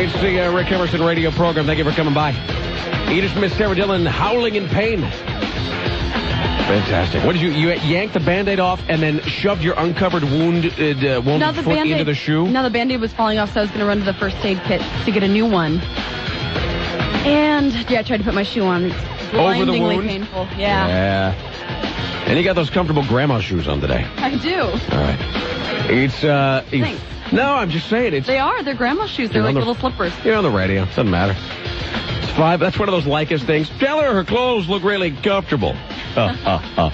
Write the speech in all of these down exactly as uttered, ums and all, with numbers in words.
It's the uh, Rick Emerson radio program. Thank you for coming by. Edith, Miss Sarah Dillon, howling in pain. Fantastic. What did you, you yanked the Band-Aid off and then shoved your uncovered wound, uh, wounded foot Band-Aid, into the shoe? No, the Band-Aid was falling off, so I was going to run to the first aid kit to get a new one. And, yeah, I tried to put my shoe on. It's Over the wound? painful. Yeah. Yeah. And you got those comfortable grandma shoes on today. I do. All right. It's, uh... Thanks. No, I'm just saying. It's, they are. They're grandma shoes. They're like the, little slippers. You're on the radio. Doesn't matter. It's five. That's one of those like us things. Tell her her clothes look really comfortable. Uh, uh, uh.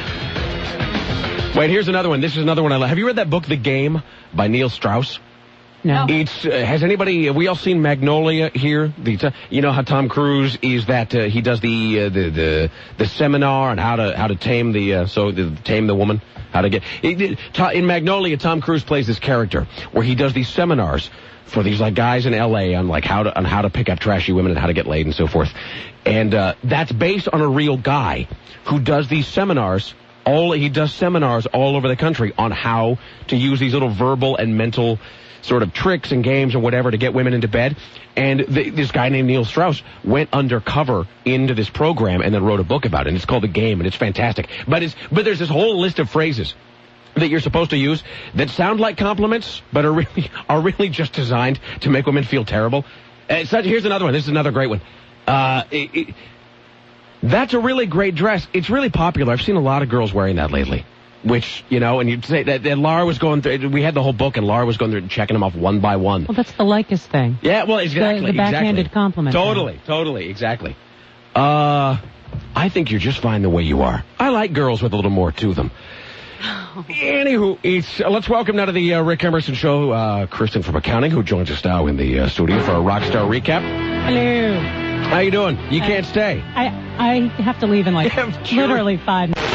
Wait, here's another one. This is another one I love. Have you read that book, The Game, by Neil Strauss? No. It's, uh, has anybody, have we all seen Magnolia here? The, uh, you know how Tom Cruise is that, uh, he does the, uh, the, the, the seminar on how to, how to tame the, uh, so, the, tame the woman? How to get, it, in Magnolia, Tom Cruise plays this character where he does these seminars for these, like, guys in L A on, like, how to, on how to pick up trashy women and how to get laid and so forth. And, uh, that's based on a real guy who does these seminars. All, he does seminars all over the country on how to use these little verbal and mental sort of tricks and games or whatever to get women into bed. And the, this guy named Neil Strauss went undercover into this program and then wrote a book about it. And it's called The Game, and it's fantastic. But it's but there's this whole list of phrases that you're supposed to use that sound like compliments, but are really are really just designed to make women feel terrible. Uh, so here's another one. This is another great one. Uh, it, it, that's a really great dress. It's really popular. I've seen a lot of girls wearing that lately. Which, you know, and you'd say that, that Laura was going through, we had the whole book, and Laura was going through and checking them off one by one. Well, that's the Lycus thing. Yeah, well, exactly. The, the backhanded exactly. compliment. Totally, thing. totally, exactly. Uh, I think you're just fine the way you are. I like girls with a little more to them. Anywho, it's, uh, let's welcome now to the uh, Rick Emerson Show, uh, Kristen from accounting, who joins us now in the uh, studio for a Rockstar recap. Hello. How you doing? You I, can't stay. I I have to leave in like yeah, sure. literally five minutes.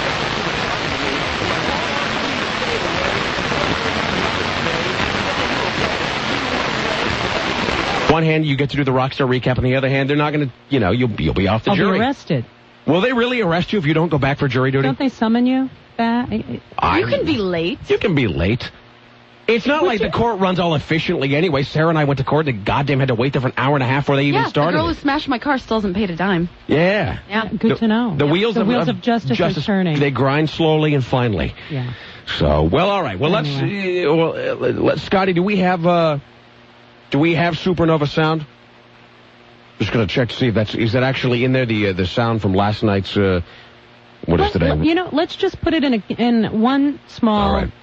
One hand, you get to do the Rockstar recap. On the other hand, they're not going to, you know, you'll, you'll be off the I'll jury. Be arrested. Will they really arrest you if you don't go back for jury duty? Don't they summon you back? I, you can be late. You can be late. It's not Would like you? the court runs all efficiently anyway. Sarah and I went to court and goddamn had to wait there for an hour and a half before they even yeah, started. Yeah, the girl it. who smashed my car still hasn't paid a dime. Yeah. Yeah. Good the, to know. The yeah. wheels, the of, wheels of justice, justice are turning. They grind slowly and finely. Yeah. So, well, all right. Well, anyway. let's, uh, well, uh, let, Scotty, do we have, uh, do we have Supernova sound? Just going to check to see if that's, is that actually in there, the uh, the sound from last night's, uh, what let's, is today? You know, let's just put it in a, in one small right.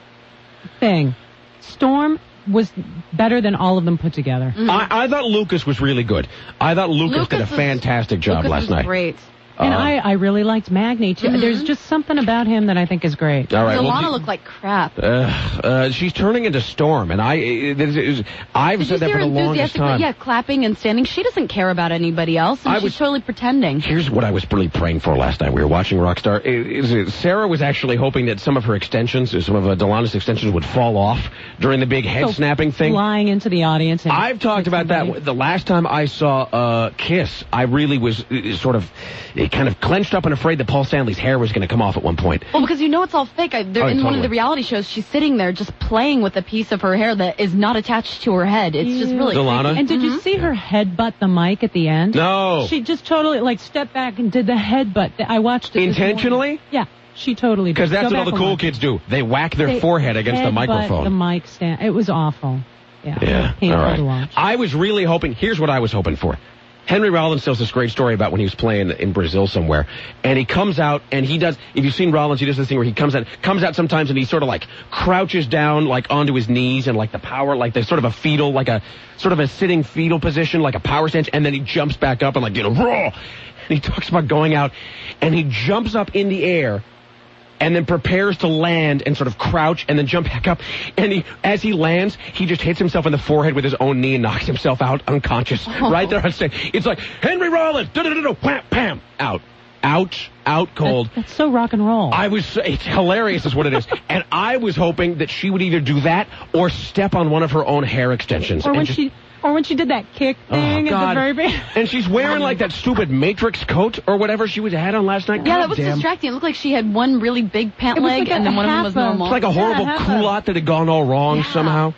thing. Storm was better than all of them put together. Mm-hmm. I, I thought Lucas was really good. I thought Lucas, Lucas did a was, fantastic job Lucas last was night. Great. And uh, I, I really liked Magni, too. Mm-hmm. There's just something about him that I think is great. All right. Ilana well, looked like crap. Uh, uh, she's turning into Storm, and I, it, it, it, I've Did said that for the longest time. Yeah, clapping and standing. She doesn't care about anybody else, and I she's was, totally pretending. Here's what I was really praying for last night. We were watching Rockstar. Is it, Sarah was actually hoping that some of her extensions, or some of uh, Delana's extensions, would fall off during the big head so snapping thing. Flying into the audience. And I've talked about somebody. that. The last time I saw uh, Kiss, I really was uh, sort of uh, kind of clenched up and afraid that Paul Stanley's hair was going to come off at one point. Well, because you know it's all fake. I, oh, in totally. one of the reality shows, she's sitting there just playing with a piece of her hair that is not attached to her head. It's yeah. just really Delana? creepy. And did mm-hmm. you see her headbutt the mic at the end? No. She just totally, like, stepped back and did the headbutt. I watched it intentionally? Yeah, she totally did. Because that's Go what all the cool watch. kids do. They whack their they forehead against the microphone. the mic stand. It was awful. Yeah. Yeah. Painful all right. to watch. I was really hoping, here's what I was hoping for. Henry Rollins tells this great story about when he was playing in Brazil somewhere, and he comes out and he does, if you've seen Rollins, he does this thing where he comes out, comes out sometimes and he sort of like crouches down like onto his knees and like the power, like there's sort of a fetal, like a, sort of a sitting fetal position, like a power stance, and then he jumps back up and like, you know, raw. And he talks about going out and he jumps up in the air and then prepares to land and sort of crouch and then jump back up. And he, as he lands, he just hits himself in the forehead with his own knee and knocks himself out unconscious. Oh. Right there on stage. It's like, Henry Rollins, da-da-da-da, wham, pam, out. Ouch, out cold. That's, that's so rock and roll. I was, it's hilarious is what it is. And I was hoping that she would either do that or step on one of her own hair extensions. Or when and just, she... Or when she did that kick thing oh, at the very beginning. And she's wearing like that stupid Matrix coat or whatever she was had on last night. Yeah, God that was damn. distracting. It looked like she had one really big pant It was leg like a and then one of them was half a- normal. It's like a horrible Yeah, half a- culotte that had gone all wrong Yeah. somehow.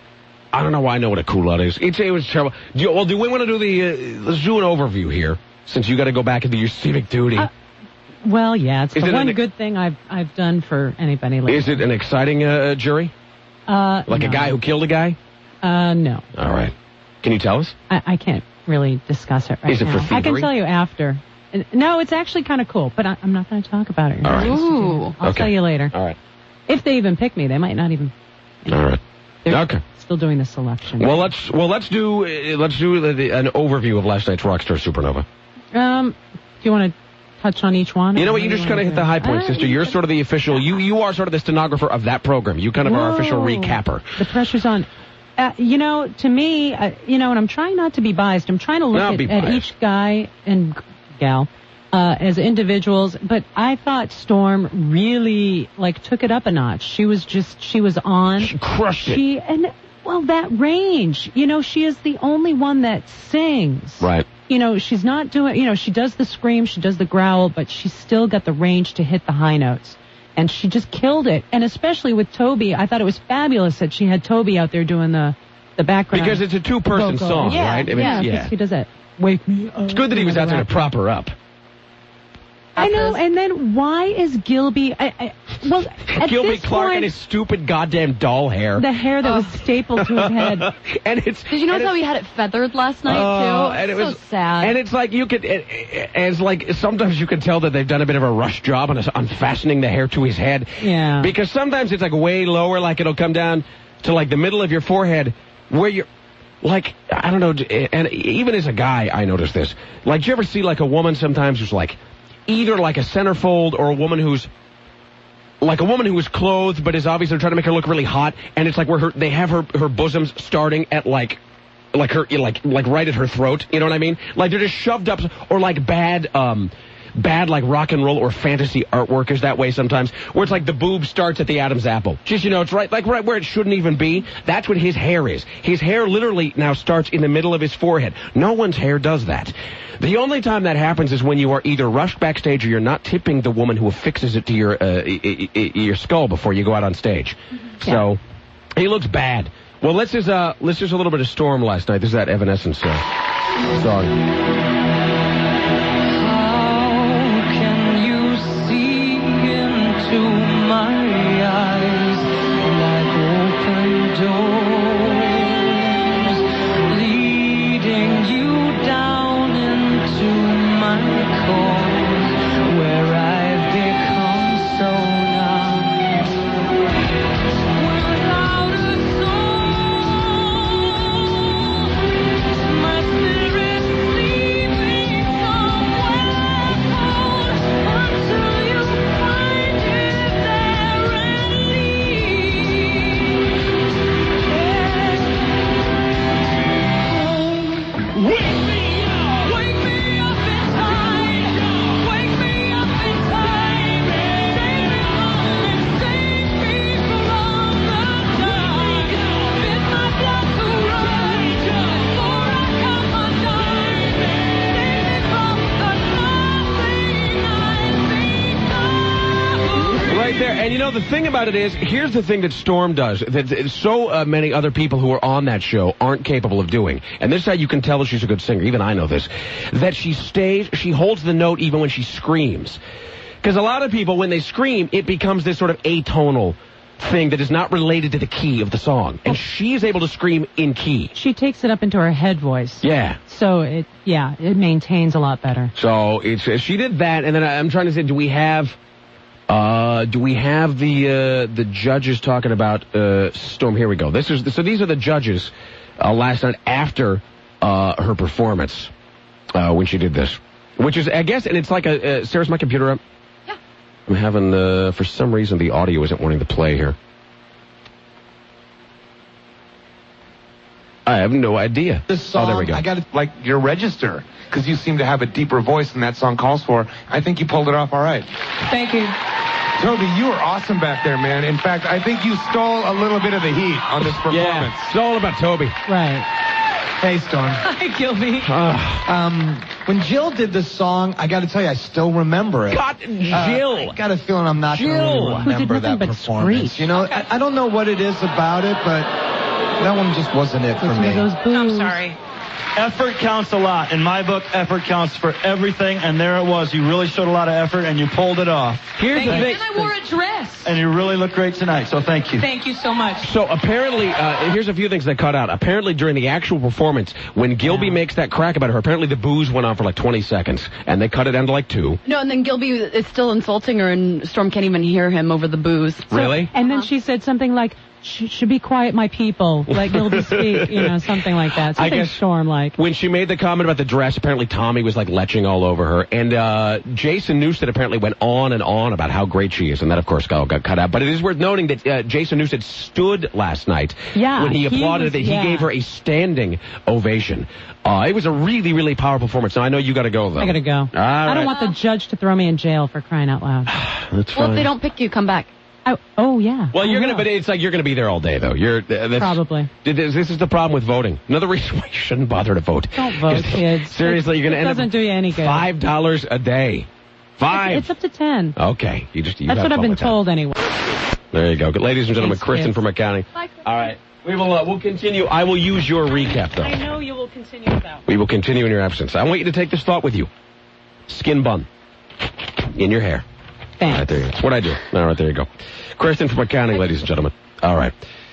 I don't know why I know what a culotte is. It's, it was terrible. Do you, well, do we want to do the, uh, let's do an overview here, since you got to go back into your civic duty. Uh, well, yeah, it's is the it one an, good thing I've I've done for anybody lately. Is it an exciting uh, jury? Uh, like no. a guy who killed a guy? Uh, no. All right. Can you tell us? I, I can't really discuss it right is it now. for thievery? I can tell you after. No, it's actually kind of cool, but I, I'm not going to talk about it. All right. Ooh. I'll okay. tell you later. All right. If they even pick me, they might not even. You know, All right. they're Okay. Still doing the selection. Well, let's well let's do uh, let's do the, the, an overview of last night's Rockstar Supernova. Um, do you want to touch on each one? You know what? You just kind of hit the high points, uh, sister. You're sort of the official. You you are sort of the stenographer of that program. You kind of are our official recapper. The pressure's on. Uh, you know, to me, uh, you know, and I'm trying not to be biased. I'm trying to look at, at each guy and gal uh, as individuals. But I thought Storm really like took it up a notch. She was just she was on. She crushed it. She and well, that range. You know, she is the only one that sings. Right. You know, she's not doing. You know, she does the scream, she does the growl, but she's still got the range to hit the high notes. And she just killed it. And especially with Toby, I thought it was fabulous that she had Toby out there doing the, the background. Because it's a two-person vocal. song, yeah, right? I mean, yeah, yeah. he does that. Wake me up. It's good that he was out there to prop her up. I know, and then why is Gilby... I, I, well, at Gilby this Clark point, and his stupid goddamn doll hair. the hair that was stapled to his head. and it's Did you notice how he had it feathered last night, uh, too? and it so was sad. And it's like you could... It, it, it's like sometimes you can tell that they've done a bit of a rush job on, on fastening the hair to his head. Yeah. Because sometimes it's like way lower, like it'll come down to like the middle of your forehead where you're... Like, I don't know, and even as a guy, I notice this. Like, do you ever see like a woman sometimes who's like... either like a centerfold or a woman who's like a woman who is clothed but is obviously trying to make her look really hot, and it's like where her they have her her bosoms starting at like like her like like right at her throat, you know what I mean? Like they're just shoved up, or like bad um bad like rock and roll or fantasy artwork is that way sometimes, where it's like the boob starts at the Adam's apple. Just, you know, it's right like right where it shouldn't even be. That's what his hair is. His hair literally now starts in the middle of his forehead. No one's hair does that. The only time that happens is when you are either rushed backstage or you're not tipping the woman who affixes it to your uh, I- I- your skull before you go out on stage. Yeah. So he looks bad. Well, let's just uh let's just a little bit of Storm last night. This is that Evanescence uh, song. And you know, the thing about it is, here's the thing that Storm does, that so uh, many other people who are on that show aren't capable of doing. And this is how you can tell that she's a good singer, even I know this, that she stays, she holds the note even when she screams. Because a lot of people, when they scream, it becomes this sort of atonal thing that is not related to the key of the song. And she is able to scream in key. She takes it up into her head voice. Yeah. So, it yeah, it maintains a lot better. So, it's she did that, and then I'm trying to say, do we have... Uh, do we have the uh, the judges talking about uh, Storm? Here we go. This is so. These are the judges uh, last night after uh, her performance uh, when she did this, which is, I guess, and it's like a uh, Sarah's my computer up. Yeah. I'm having uh, for some reason the audio isn't wanting to play here. I have no idea. This song, oh, there we go. I got it like your register, because you seem to have a deeper voice than that song calls for. I think you pulled it off all right. Thank you. Toby, you were awesome back there, man. In fact, I think you stole a little bit of the heat on this performance. Yeah, it's all about Toby. Right. Hey, Storm. Hi, Gilby. Uh, Um, when Jill did this song, I got to tell you, I still remember it. God, Jill. Uh, I got a feeling I'm not going Jill. to Who did remember nothing that but performance. screech. You know, I, I don't know what it is about it, but that one just wasn't it for me. Those I'm sorry. Effort counts a lot. In my book, effort counts for everything, and there it was. You really showed a lot of effort, and you pulled it off. Here's the thing. And I wore a dress. And you really look great tonight, so thank you. Thank you so much. So apparently, uh, here's a few things that cut out. Apparently, during the actual performance, when Gilby yeah. makes that crack about her, apparently the booze went on for like twenty seconds, and they cut it down to like two. No, and then Gilby is still insulting her, and Storm can't even hear him over the booze. So, really? And then uh-huh. she said something like, Sh- should be quiet, my people. Let Gilby speak, you know, something like that. Something I guess Storm like. When she made the comment about the dress, apparently Tommy was like leching all over her. And uh, Jason Newsted apparently went on and on about how great she is. And that, of course, got, got cut out. But it is worth noting that uh, Jason Newsted stood last night yeah, when he applauded he was, it. He yeah. gave her a standing ovation. Uh, it was a really, really powerful performance. Now, I know you got to go, though. I got to go. All right. I don't want the judge to throw me in jail for crying out loud. That's fine. Well, if they don't pick you, come back. Oh, oh yeah. Well, I you're will. gonna, but it's like you're gonna be there all day, though. You're uh, that's, probably. This, this is the problem with voting. Another reason why you shouldn't bother to vote. Don't vote, kids. Seriously, you're gonna it end doesn't up do you any good. Five dollars a day. Five. It's, it's up to ten. Okay, you just. You That's what I've been told that. anyway. There you go, ladies and gentlemen. Thanks, Kristen kids. from accounting. Bye, all right, we will. Uh, we'll continue. I will use your recap, though. I know you will continue without. We will continue in your absence. I want you to take this thought with you. Skin bun in your hair. Thanks. Right there. That's what I do. All right, there you go. Kristen from accounting, ladies and gentlemen. All right.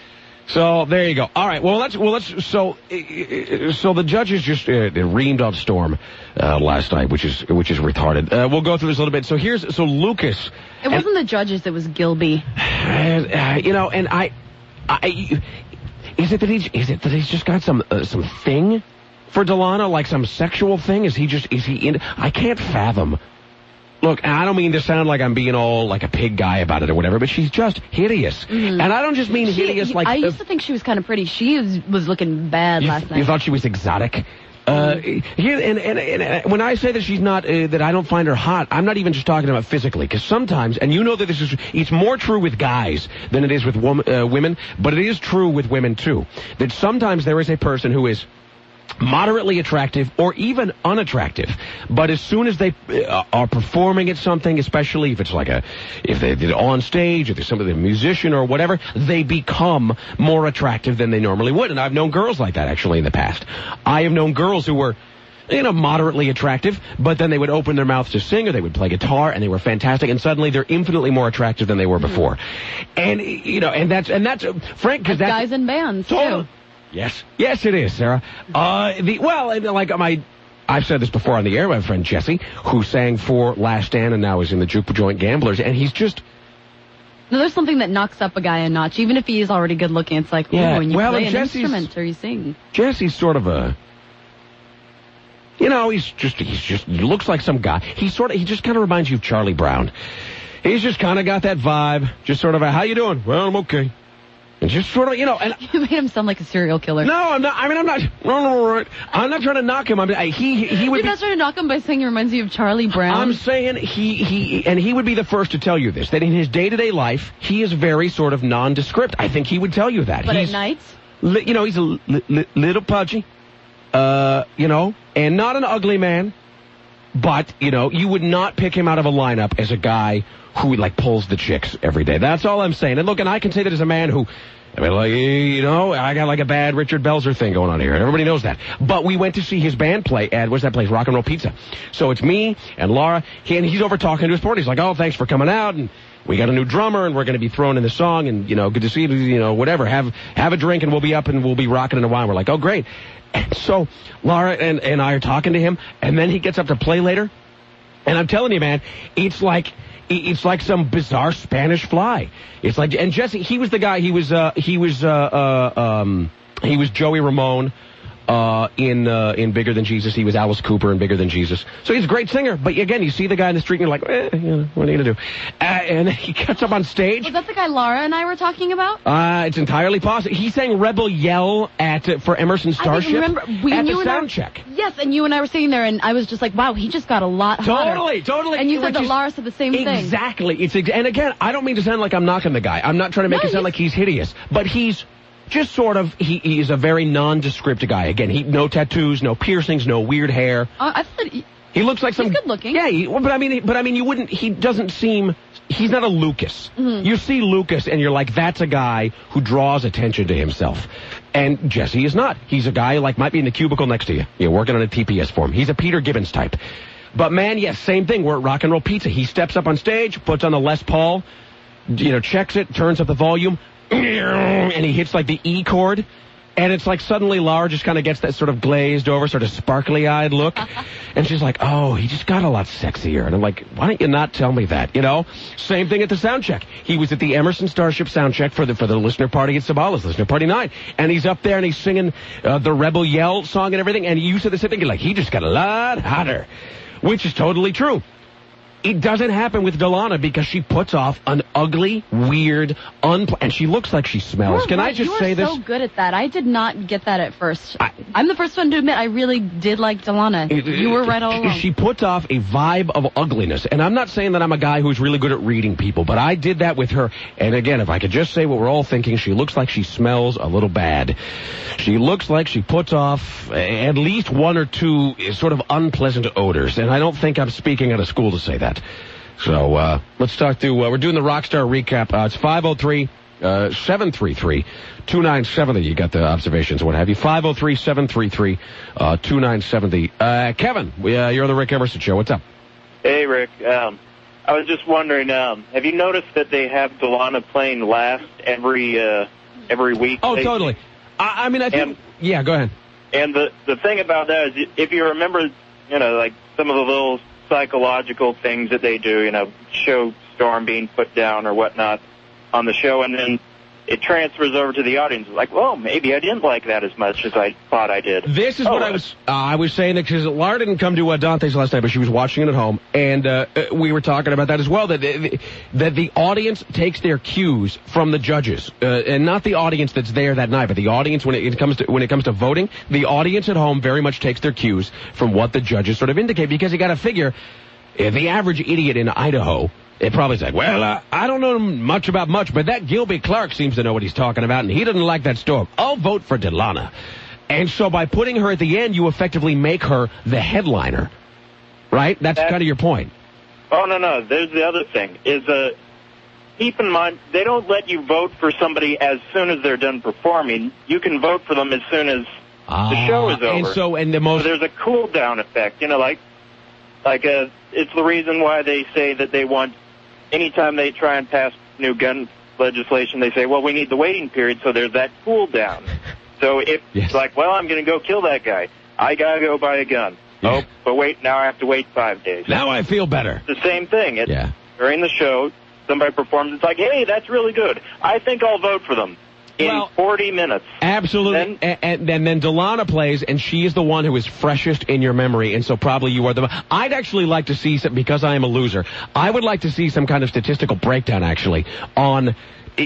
So there you go. All right. Well, let's. Well, let's. So, so the judges just uh, reamed on Storm uh, last night, which is which is retarded. Uh, we'll go through this a little bit. So here's. So Lucas. It wasn't and, the judges. It was Gilby. Uh, you know, and I, I. Is it that he's? Is it that he's just got some uh, some thing for Delano, like some sexual thing? Is he just? Is he in? I can't fathom. Look, I don't mean to sound like I'm being all like a pig guy about it or whatever, but she's just hideous. Mm-hmm. And I don't just mean she, hideous like... I used uh, to think she was kind of pretty. She was, was looking bad you, last night. You thought she was exotic? Uh, here, and, and, and, and when I say that she's not, uh, that I don't find her hot, I'm not even just talking about physically, because sometimes, and you know that this is, it's more true with guys than it is with wom- uh, women, but it is true with women too, that sometimes there is a person who is moderately attractive or even unattractive, but as soon as they uh, are performing at something, especially if it's like a, if they did on stage, if they're somebody, a musician or whatever, they become more attractive than they normally would. And I've known girls like that actually in the past. I have known girls who were, you know, moderately attractive, but then they would open their mouths to sing or they would play guitar and they were fantastic, and suddenly they're infinitely more attractive than they were before. And, you know, and that's, and that's, uh, Frank, because that's... guys in bands, total, too. Yes. Yes, it is, Sarah. Uh, the, well, like my, I've said this before on the air, my friend Jesse, who sang for Last Stand and now is in the Juke Joint Gamblers, and he's just... No, there's something that knocks up a guy a notch, even if he is already good looking. It's like, yeah. ooh, when you well, play an Jesse's, instrument or you sing. Jesse's sort of a... You know, he's just, he's just, he looks like some guy. He sort of, he just kind of reminds you of Charlie Brown. He's just kind of got that vibe, just sort of a, how you doing? Well, I'm okay. And just sort of, you know, and you made him sound like a serial killer. No, I'm not. I mean, I'm not. No, no, no. I'm not trying to knock him. I mean, I, he he would. You're not trying to knock him by saying he reminds you of Charlie Brown. I'm saying he he and he would be the first to tell you this, that in his day-to-day life he is very sort of nondescript. I think he would tell you that. But he's, at nights, li, you know, he's a li, li, little pudgy, uh, you know, and not an ugly man, but you know, you would not pick him out of a lineup as a guy who like pulls the chicks every day. That's all I'm saying. And look, and I can say that as a man who. I mean, like, you know, I got like a bad Richard Belzer thing going on here. Everybody knows that. But we went to see his band play at, what's that place? Rock and Roll Pizza. So it's me and Laura. He, and he's over talking to his board. He's like, oh, thanks for coming out. And we got a new drummer and we're going to be throwing in the song. And, you know, good to see you, you know, whatever. Have have a drink and we'll be up and we'll be rocking in a while. We're like, oh, great. And so Laura and, and I are talking to him. And then he gets up to play later. And I'm telling you, man, it's like... It's like some bizarre Spanish fly. It's like, and Jesse, he was the guy, he was, uh, he was, uh, uh, um, he was Joey Ramone, uh, in, uh, in Bigger Than Jesus. He was Alice Cooper in Bigger Than Jesus. So he's a great singer. But again, you see the guy in the street and you're like, eh, you know, what are you gonna do? Uh, and he gets up on stage. Was that the guy Laura and I were talking about? Uh, it's entirely possible. He sang Rebel Yell at, uh, for Emerson Starship. I remember, we, at you the and sound I, check. Yes, and you and I were sitting there and I was just like, wow, he just got a lot hotter. Totally, totally. And you said Which that is, Laura said the same thing. Exactly. It's ex- and again, I don't mean to sound like I'm knocking the guy. I'm not trying to make no, it sound like he's hideous, but he's just sort of, he, he is a very nondescript guy. Again, he no tattoos, no piercings, no weird hair. Uh, I thought he, he looks like some. He's good looking. Yeah, he, well, but I mean, but I mean, you wouldn't. He doesn't seem he's not a Lucas. Mm-hmm. You see Lucas and you're like, that's a guy who draws attention to himself. And Jesse is not. He's a guy like might be in the cubicle next to you, you know, working on a T P S for him. He's a Peter Gibbons type. But man, yes, same thing. We're at Rock and Roll Pizza. He steps up on stage, puts on the Les Paul, you know, checks it, turns up the volume, and he hits like the E chord. And it's like suddenly Laura just kind of gets that sort of glazed over, sort of sparkly-eyed look. And she's like, oh, he just got a lot sexier. And I'm like, why don't you not tell me that, you know? Same thing at the sound check. He was at the Emerson Starship sound check for the for the listener party at Sabala's, listener party nine. And he's up there and he's singing uh, the Rebel Yell song and everything. And you said the same thing. You're like, he just got a lot hotter. Which is totally true. It doesn't happen with Delana because she puts off an ugly, weird, unpl- and she looks like she smells. You're Can right. I just you say this? You are so good at that. I did not get that at first. I, I'm the first one to admit I really did like Delana. It, you were right all along. She puts off a vibe of ugliness. And I'm not saying that I'm a guy who's really good at reading people, but I did that with her. And again, if I could just say what we're all thinking, she looks like she smells a little bad. She looks like she puts off at least one or two sort of unpleasant odors. And I don't think I'm speaking out of school to say that. So, uh, let's talk to, uh, we're doing the Rockstar recap. Uh, it's five oh three, seven three three, two nine seven zero. You got the observations, what have you. five oh three, seven three three, two nine seven zero. Uh, Kevin, we, uh, you're on the Rick Emerson Show. What's up? Hey, Rick. Um, I was just wondering, um, have you noticed that they have Delana playing last every, uh, every week? Oh, they, totally. I, I mean, I think, and, yeah, go ahead. And the, the thing about that is, if you remember, you know, like some of the little psychological things that they do, you know, show Storm being put down or whatnot on the show, and then it transfers over to the audience. Like, well, maybe I didn't like that as much as I thought I did. This is oh, what I was uh, I was saying, because Laura didn't come to uh, Dante's last night, but she was watching it at home, and uh, we were talking about that as well, that, that the audience takes their cues from the judges, uh, and not the audience that's there that night, but the audience, when it comes to when it comes to voting, the audience at home very much takes their cues from what the judges sort of indicate, because you got to figure, uh, the average idiot in Idaho, it probably said, well, uh, I don't know much about much, but that Gilby Clark seems to know what he's talking about, and he doesn't like that Storm. I'll vote for Delana. And so by putting her at the end, you effectively make her the headliner, right? That's, That's kind of your point. Oh, no, no. There's the other thing, is uh, keep in mind, they don't let you vote for somebody as soon as they're done performing. You can vote for them as soon as ah, the show is over. And so, and the most... So there's a cool-down effect, you know, like, like uh, it's the reason why they say that they want... Anytime they try and pass new gun legislation, they say, well, we need the waiting period, so there's that cool down. So if yes. it's like, well, I'm going to go kill that guy, I got to go buy a gun. Yeah. Oh, but wait, now I have to wait five days. Now I feel better. It's the same thing. It's, yeah. During the show, somebody performs, it's like, hey, that's really good. I think I'll vote for them. In well, forty minutes. Absolutely. Then, and, and then Delana plays, and she is the one who is freshest in your memory, and so probably you are the... I'd actually like to see, some, because I am a loser, I would like to see some kind of statistical breakdown, actually, on,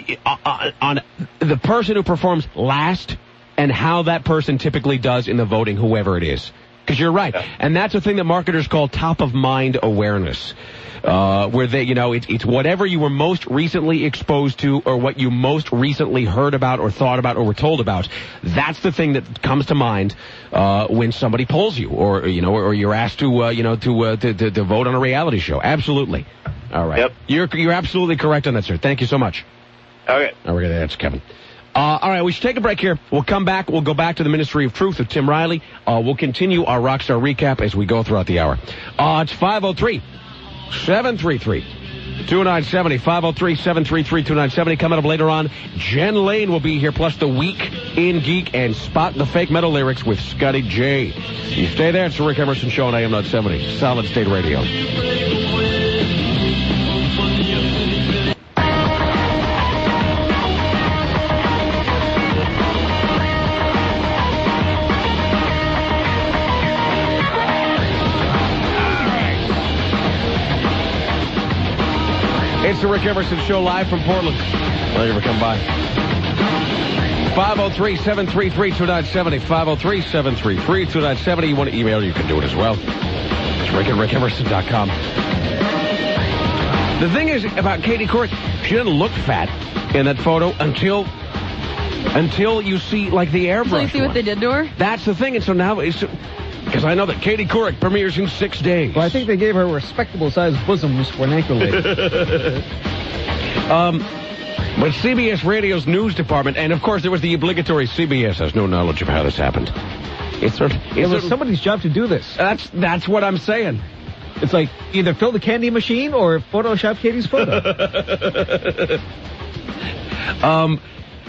on the person who performs last and how that person typically does in the voting, whoever it is. Because you're right. Yeah. And that's a thing that marketers call top-of-mind awareness. Uh, where they, you know, it's, it's whatever you were most recently exposed to or what you most recently heard about or thought about or were told about. That's the thing that comes to mind, uh, when somebody polls you or, you know, or you're asked to, uh, you know, to, uh, to, to, to vote on a reality show. Absolutely. All right. Yep. You're, you're absolutely correct on that, sir. Thank you so much. Okay. All right, that's Kevin. Uh, all right, we should take a break here. We'll come back. We'll go back to the Ministry of Truth of Tim Riley. Uh, we'll continue our Rockstar recap as we go throughout the hour. Uh, it's five oh three, seven three three, two nine seven zero. five oh three, seven three three, two nine seven zero. Coming up later on, Jen Lane will be here, plus the Week in Geek and Spot the Fake Metal Lyrics with Scotty J. You stay there. It's the Rick Emerson Show on A M nine seventy. Solid State Radio. It's the Rick Emerson Show live from Portland. Glad you ever come by. five oh three, seven three three, two nine seven zero. five oh three, seven three three, two nine seven zero. You want to email, you can do it as well. It's rick at rick emerson dot com. The thing is about Katie Couric, she doesn't look fat in that photo until until you see, like, the airbrush. So you see what one. they did to her? That's the thing. And so now... It's, Because I know that Katie Couric premieres in six days. Well, I think they gave her respectable-sized bosoms for an ankle lady. um, but C B S Radio's news department, and of course there was the obligatory C B S has no knowledge of how this happened. It's sort of, it's it was sort of, somebody's job to do this. That's that's what I'm saying. It's like either fill the candy machine or Photoshop Katie's photo. um,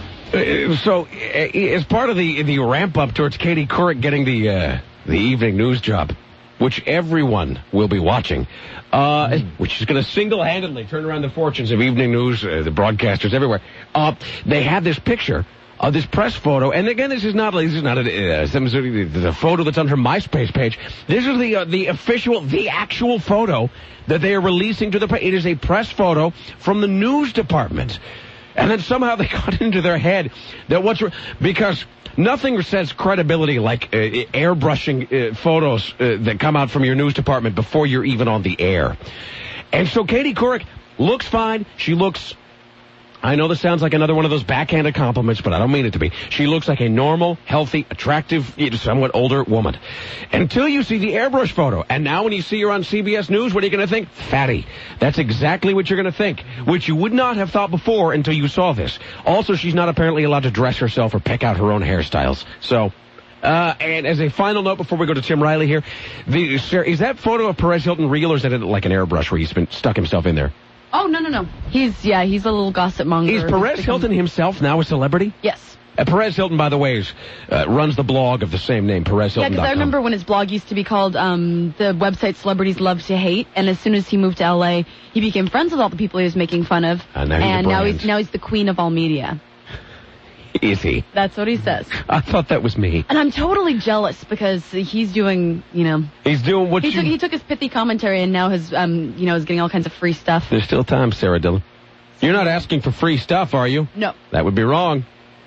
so as part of the the ramp up towards Katie Couric getting the uh, the evening news job, which everyone will be watching, uh, mm. which is going to single-handedly turn around the fortunes of evening news, uh, the broadcasters everywhere. Uh, they have this picture. Uh, this press photo, and again, this is not this is not a, uh, some sort of the photo that's on her MySpace page. This is the uh, the official, the actual photo that they are releasing to the press. It is a press photo from the news department, and then somehow they got into their head that what's re- because nothing says credibility like uh, airbrushing uh, photos uh, that come out from your news department before you're even on the air. And so Katie Couric looks fine. She looks. I know this sounds like another one of those backhanded compliments, but I don't mean it to be. She looks like a normal, healthy, attractive, somewhat older woman. Until you see the airbrush photo. And now when you see her on C B S News, what are you going to think? Fatty. That's exactly what you're going to think, which you would not have thought before until you saw this. Also, she's not apparently allowed to dress herself or pick out her own hairstyles. So... Uh, and as a final note before we go to Tim Riley here, the, sir, is that photo of Perez Hilton real, or is that like an airbrush where he's been stuck himself in there? Oh, no, no, no. He's, yeah, he's a little gossip monger. Is Perez Hilton himself now a celebrity? Yes. Uh, Perez Hilton, by the way, is, uh, runs the blog of the same name, Perez Hilton. Yeah, because I remember when his blog used to be called um, the website Celebrities Love to Hate, and as soon as he moved to L A, he became friends with all the people he was making fun of. Uh, now he's and now he's, now he's the queen of all media. Is he? That's what he says. I thought that was me. And I'm totally jealous because he's doing, you know... He's doing what he you... Took, he took his pithy commentary and now has, um, you know, is getting all kinds of free stuff. There's still time, Sarah Dillon. You're not asking for free stuff, are you? No. That would be wrong.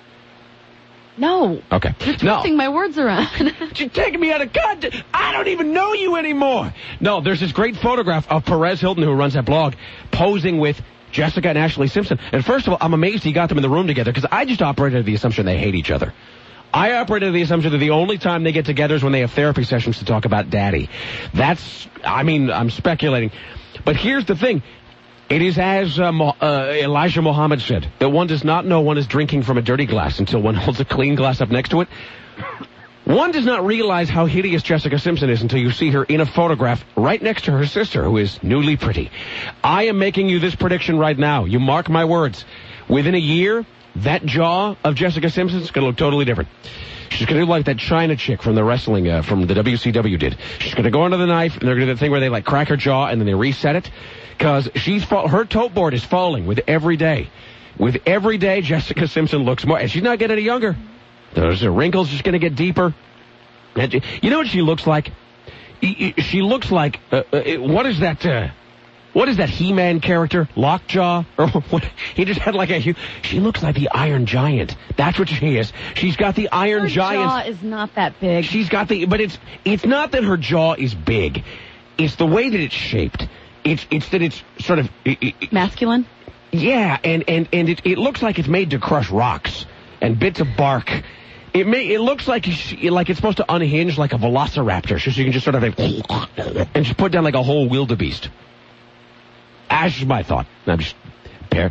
No. Okay. You're twisting no. my words around. You're taking me out of context. I don't even know you anymore. No, there's this great photograph of Perez Hilton, who runs that blog, posing with Jessica and Ashley Simpson. And first of all, I'm amazed he got them in the room together, because I just operated under the assumption they hate each other. I operated under the assumption that the only time they get together is when they have therapy sessions to talk about daddy. That's, I mean, I'm speculating. But here's the thing. It is as uh, Mo- uh, Elijah Muhammad said, that one does not know one is drinking from a dirty glass until one holds a clean glass up next to it. One does not realize how hideous Jessica Simpson is until you see her in a photograph right next to her sister, who is newly pretty. I am making you this prediction right now. You mark my words. Within a year, that jaw of Jessica Simpson is going to look totally different. She's going to do like that China chick from the wrestling, uh, from the W C W did. She's going to go under the knife, and they're going to do the thing where they like crack her jaw, and then they reset it. Because she's fa- her tote board is falling with every day. With every day, Jessica Simpson looks more, and she's not getting any younger. Those wrinkles just going to get deeper. And you know what she looks like? She looks like, uh, uh, what is that, uh, what is that He-Man character? Lockjaw? Or what? He just had like a, she looks like the Iron Giant. That's what she is. She's got the Iron her Giant. Her jaw is not that big. She's got the, but it's, it's not that her jaw is big. It's the way that it's shaped. It's, it's that it's sort of... It, it, masculine? Yeah, and, and, and it, it looks like it's made to crush rocks and bits of bark. It may, it looks like it's, like it's supposed to unhinge like a velociraptor, so you can just sort of like, and just put down like a whole wildebeest. That's just my thought. I'm just, pair.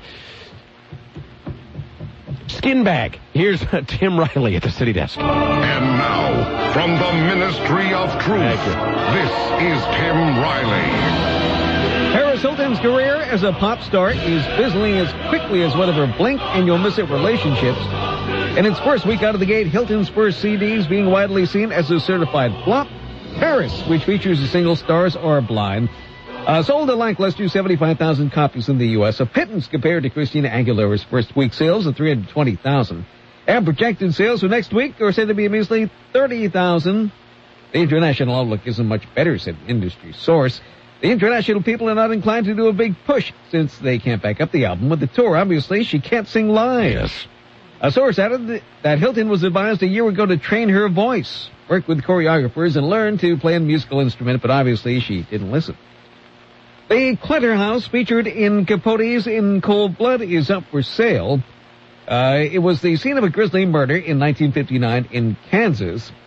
Skin bag. Here's Tim Riley at the City Desk. And now, from the Ministry of Truth, this is Tim Riley. Paris Hilton's career as a pop star is fizzling as quickly as one of her blink-and-you'll-miss-it relationships. In its first week out of the gate, Hilton's first C D is being widely seen as a certified flop. Paris, which features the single Stars Are Blind, uh, sold a lackluster seventy-five thousand copies in the U S, a pittance compared to Christina Aguilera's first week sales of three hundred twenty thousand. And projected sales for next week are said to be a measly thirty thousand. The international outlook isn't much better, said an industry source. The international people are not inclined to do a big push since they can't back up the album with the tour. Obviously, she can't sing live. Yes. A source added that Hilton was advised a year ago to train her voice, work with choreographers, and learn to play a musical instrument, but obviously she didn't listen. The Clinton house featured in Capote's In Cold Blood is up for sale. Uh, it was the scene of a grisly murder in nineteen fifty-nine in Kansas.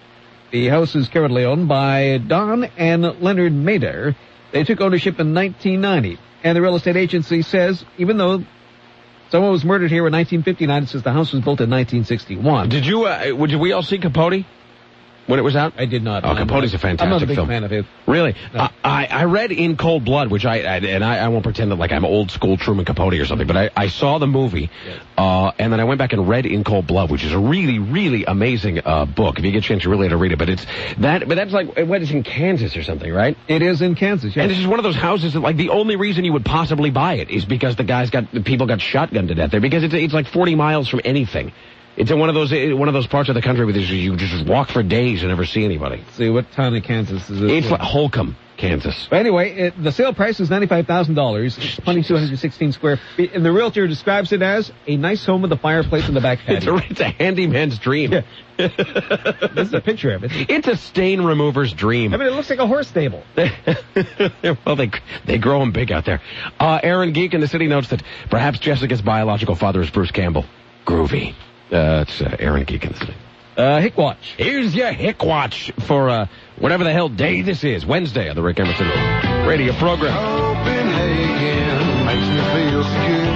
The house is currently owned by Don and Leonard Mader. They took ownership in nineteen ninety. And the real estate agency says, even though someone was murdered here in nineteen fifty-nine, it says the house was built in nineteen sixty-one. Did you, uh, would we all see Capote when it was out? I did not. Oh, Capote's a fantastic film. I'm not a big film. fan of it. Really? No. Uh, I, I read In Cold Blood, which I, I and I, I won't pretend that like I'm old school Truman Capote or something, but I, I saw the movie, yes. uh, and then I went back and read In Cold Blood, which is a really, really amazing uh, book. If you get a chance, you really have to read it. But it's that, but that's like what is in Kansas or something, right? It is in Kansas. Yes. And this is one of those houses that like the only reason you would possibly buy it is because the guys got the people got shotgunned to death there because it's it's like forty miles from anything. It's in one of those one of those parts of the country where you just walk for days and never see anybody. Let's see, what town in Kansas is it? It's like Holcomb, Kansas. But anyway, it, the sale price is ninety-five thousand dollars. It's two hundred sixteen square feet. And the realtor describes it as a nice home with a fireplace in the back patio. It's a, it's a handyman's dream. Yeah. This is a picture of it. It's a stain remover's dream. I mean, it looks like a horse stable. Well, they they grow them big out there. Uh, Aaron Geek in the city notes that perhaps Jessica's biological father is Bruce Campbell. Groovy. Uh, it's uh, Aaron Geek in the city. Uh, Hick Watch. Here's your Hick Watch for uh, whatever the hell day this is. Wednesday on the Rick Emerson radio program. Copenhagen makes me feel so good.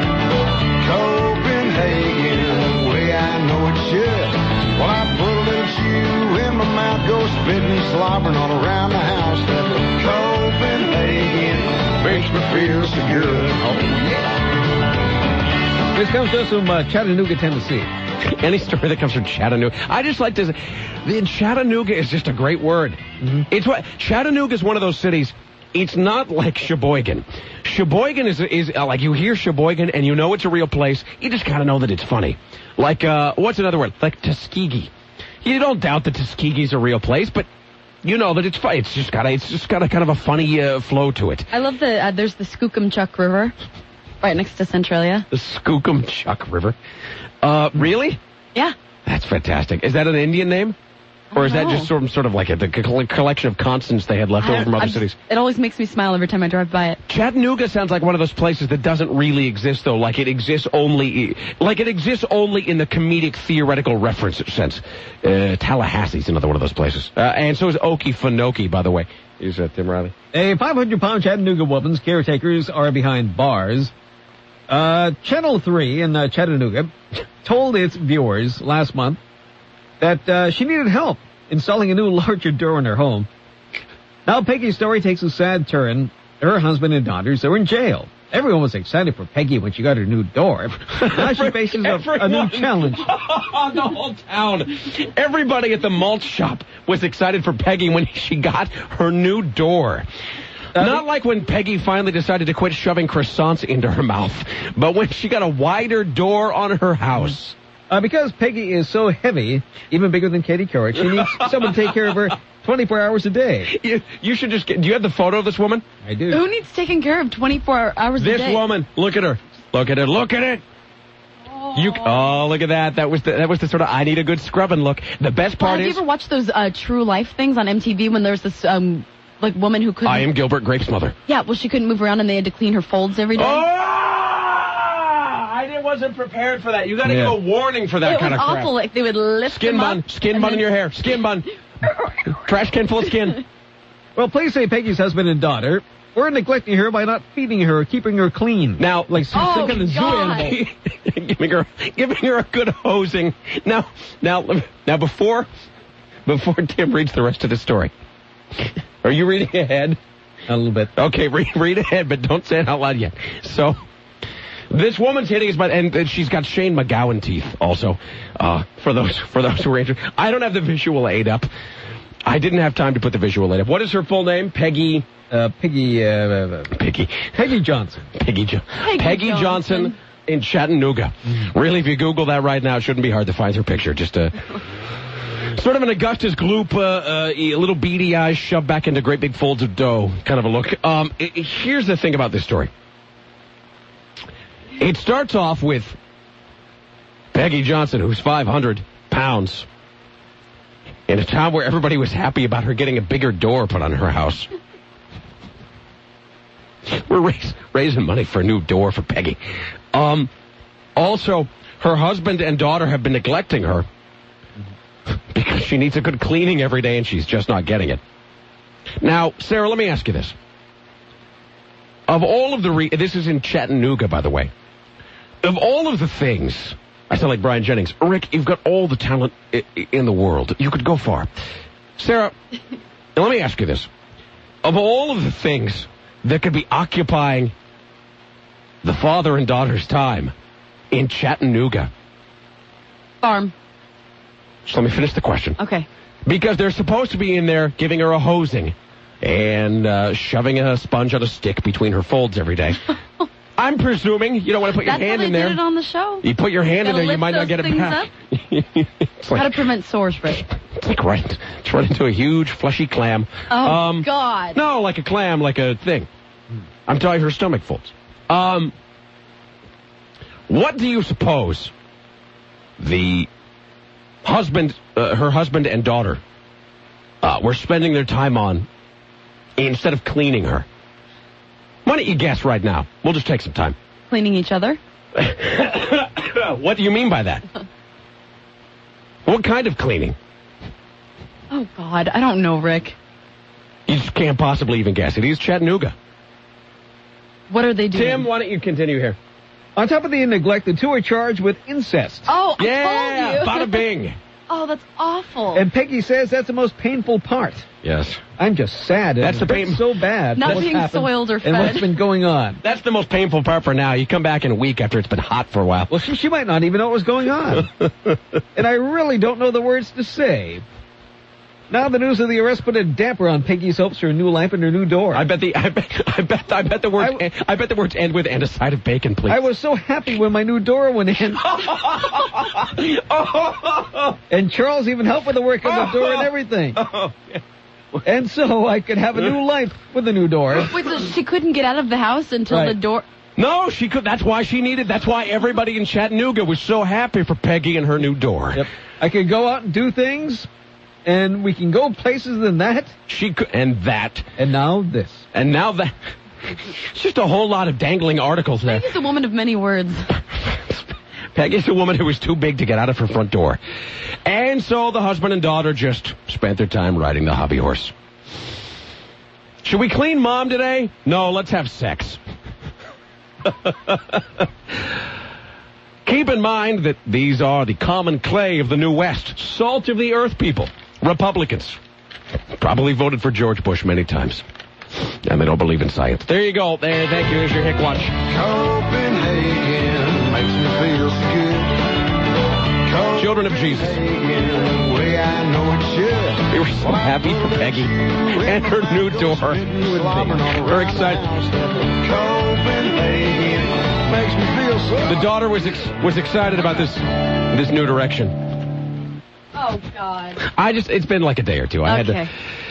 Copenhagen, the way I know it should. Well, I put a little chew in my mouth, go spitting, slobbering all around the house. Copenhagen makes me feel so good. Oh, yeah. This comes to us from uh, Chattanooga, Tennessee. Any story that comes from Chattanooga. I just like this. The, Chattanooga is just a great word. Mm-hmm. It's what Chattanooga is one of those cities. It's not like Sheboygan. Sheboygan is is uh, like you hear Sheboygan and you know it's a real place. You just kind of know that it's funny. Like uh, what's another word? Like Tuskegee. You don't doubt that Tuskegee's a real place, but you know that it's funny. It's just got a, it's just got a kind of a funny uh, flow to it. I love the uh, there's the Skookumchuck River. Right next to Centralia. The Skookumchuck River. Uh, really? Yeah. That's fantastic. Is that an Indian name? Or is that know. just sort of, sort of like a, the collection of consonants they had left over from other I'm, cities? It always makes me smile every time I drive by it. Chattanooga sounds like one of those places that doesn't really exist, though. Like it exists only, like it exists only in the comedic theoretical reference sense. Uh, Tallahassee's another one of those places. Uh, and so is Okefenokee, by the way. Is uh, Tim Riley. A five hundred pound Chattanooga woman's caretakers are behind bars. Uh, Channel three in uh, Chattanooga told its viewers last month that uh, she needed help installing a new larger door in her home. Now Peggy's story takes a sad turn. Her husband and daughters are in jail. Everyone was excited for Peggy when she got her new door. Now she faces a, a new challenge. The whole town. Everybody at the malt shop was excited for Peggy when she got her new door. Uh, Not like when Peggy finally decided to quit shoving croissants into her mouth, but when she got a wider door on her house. Uh, because Peggy is so heavy, even bigger than Katie Couric, she needs someone to take care of her twenty-four hours a day. You, you should just get... Do you have the photo of this woman? I do. Who needs taking care of twenty-four hours this a day? This woman. Look at her. Look at it. Look at it. Oh. You, oh, look at that. That was the, that was the sort of I need a good scrubbing look. The best part well, is... Have you ever watched those uh, true life things on M T V when there's this... Um, like woman who couldn't... I am Gilbert Grape's mother. Yeah, well, she couldn't move around and they had to clean her folds every day. Oh! I wasn't prepared for that. You got to yeah. give a warning for that it kind of crap. It was awful. Like they would lift skin them bun, up skin bun then... in your hair, skin bun. Trash can full of skin. Well, police say Peggy's husband and daughter were neglecting her by not feeding her or keeping her clean. Now, like some oh, kind of zoo animal. giving her, giving her a good hosing. Now, now, now, before, before Tim reads the rest of the story. Are you reading ahead? A little bit. Okay, read, read ahead, but don't say it out loud yet. So, this woman's hitting his butt, and she's got Shane McGowan teeth also. Uh, for those for those who are interested, I don't have the visual aid up. I didn't have time to put the visual aid up. What is her full name? Peggy. Uh, Peggy. Uh, Peggy. Peggy Johnson. Peggy. Jo- Peggy, Peggy Johnson. Johnson in Chattanooga. Mm. Really, if you Google that right now, it shouldn't be hard to find her picture. Just a. Sort of an Augustus Gloop, uh, uh, little beady eyes shoved back into great big folds of dough kind of a look. Um, it, here's the thing about this story. It starts off with Peggy Johnson, who's five hundred pounds, in a town where everybody was happy about her getting a bigger door put on her house. We're raise, raising money for a new door for Peggy. Um, also, her husband and daughter have been neglecting her because she needs a good cleaning every day and she's just not getting it. Now, Sarah, let me ask you this. Of all of the... Re- this is in Chattanooga, by the way. Of all of the things... I sound like Brian Jennings. Rick, you've got all the talent I- in the world. You could go far. Sarah, let me ask you this. Of all of the things that could be occupying the father and daughter's time in Chattanooga... Farm. Just let me finish the question. Okay. Because they're supposed to be in there giving her a hosing and uh, shoving a sponge on a stick between her folds every day. I'm presuming you don't want to put your That's hand how in they there. did it on the show. You put your hand in there, you might not get it things back. It's like, how to prevent sores, Rick? It's like right, it's right into a huge fleshy clam. Oh, um, God. No, like a clam, like a thing. I'm telling you, her stomach folds. Um, what do you suppose the husband, uh, her husband and daughter, uh, were spending their time on instead of cleaning her? Why don't you guess right now? We'll just take some time. Cleaning each other? What do you mean by that? What kind of cleaning? Oh, God. I don't know, Rick. You just can't possibly even guess. It is Chattanooga. What are they doing? Tim, why don't you continue here? On top of the neglect, the two are charged with incest. Oh, I yeah, told you. bada bing. Oh, that's awful. And Peggy says that's the most painful part. Yes. I'm just sad. That's It's the pain- so bad. Not what's being happened soiled or fed. And what's been going on. That's the most painful part for now. You come back in a week after it's been hot for a while. Well, she, she might not even know what was going on. And I really don't know the words to say. Now the news of the arrest put a damper on Peggy's hopes for a new life and her new door. I bet the I bet I bet I bet the words I, I bet the words end with and a side of bacon, please. I was so happy when my new door went in. And Charles even helped with the work on the door and everything. And so I could have a new life with the new door. Wait, so she couldn't get out of the house until Right. the door... No, she could. That's why she needed. That's why everybody in Chattanooga was so happy for Peggy and her new door. Yep. I could go out and do things, and we can go places than that. She could, and that, and now this, and now that. It's just a whole lot of dangling articles there. Peggy's a woman of many words. Peggy's a woman who was too big to get out of her front door, and so the husband and daughter just spent their time riding the hobby horse. Should we clean Mom today? No, let's have sex. Keep in mind that these are the common clay of the New West, salt of the earth people, Republicans. Probably voted for George Bush many times. And they don't believe in science. There you go. There, thank you. Here's your Hick Watch. Copenhagen makes me feel so good. Children of Jesus. Way I know it should. We were so happy for Peggy and her new door. We're excited. Copenhagen makes me feel so. The daughter was ex- was excited about this this new direction. Oh, God. I just, it's been like a day or two. I okay. had to.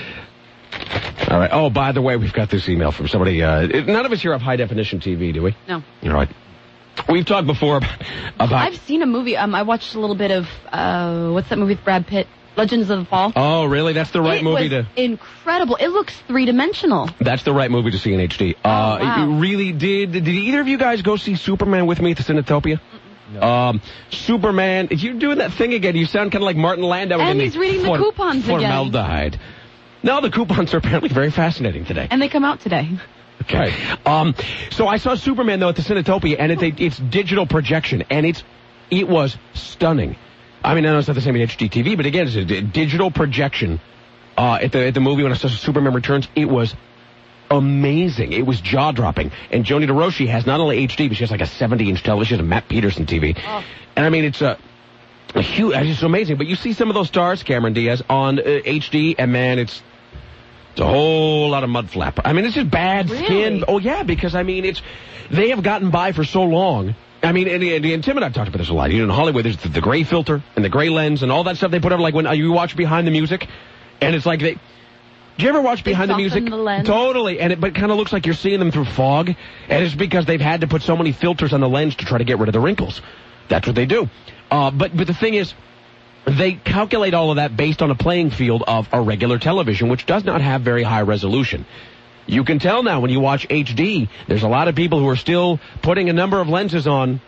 All right. Oh, by the way, we've got this email from somebody. Uh, none of us here have high definition T V, do we? No. All right. We've talked before about. about I've seen a movie. Um, I watched a little bit of, uh, what's that movie with Brad Pitt? Legends of the Fall. Oh, really? That's the right it movie was to. Incredible. It looks three-dimensional. That's the right movie to see in H D. Oh, uh, wow. It really did. Did either of you guys go see Superman with me at the Cinetopia? No. Um, Superman. You're doing that thing again. You sound kind of like Martin Landau. And again. he's reading the For- coupons again. Formaldehyde. No, the coupons are apparently very fascinating today. And they come out today. Okay. Um, so I saw Superman, though, at the Cinetopia, and it's, a, it's digital projection, and it's it was stunning. I mean, I know it's not the same in H D T V, but again, it's a d- digital projection uh, at the at the movie when I saw Superman Returns. It was amazing. It was jaw-dropping. And Joni DeRoche has not only H D, but she has like a seventy-inch television. She has a Matt Peterson T V. Oh. And I mean, it's a... A huge, it's just amazing. But you see some of those stars, Cameron Diaz, on uh, H D, and man, it's it's a whole lot of mud flap. I mean, it's just bad really? skin. Oh yeah, because I mean, it's they have gotten by for so long. I mean, and, and, and Tim and I've talked about this a lot. You know, in Hollywood, there's the, the gray filter and the gray lens and all that stuff they put up. Like when uh, you watch Behind the Music, and it's like they. Do you ever watch They Behind the Music? soften the lens. Totally, and it but it kind of looks like you're seeing them through fog, and it's because they've had to put so many filters on the lens to try to get rid of the wrinkles. That's what they do. Uh, but but the thing is, they calculate all of that based on a playing field of a regular television, which does not have very high resolution. You can tell now when you watch H D, there's a lot of people who are still putting a number of lenses on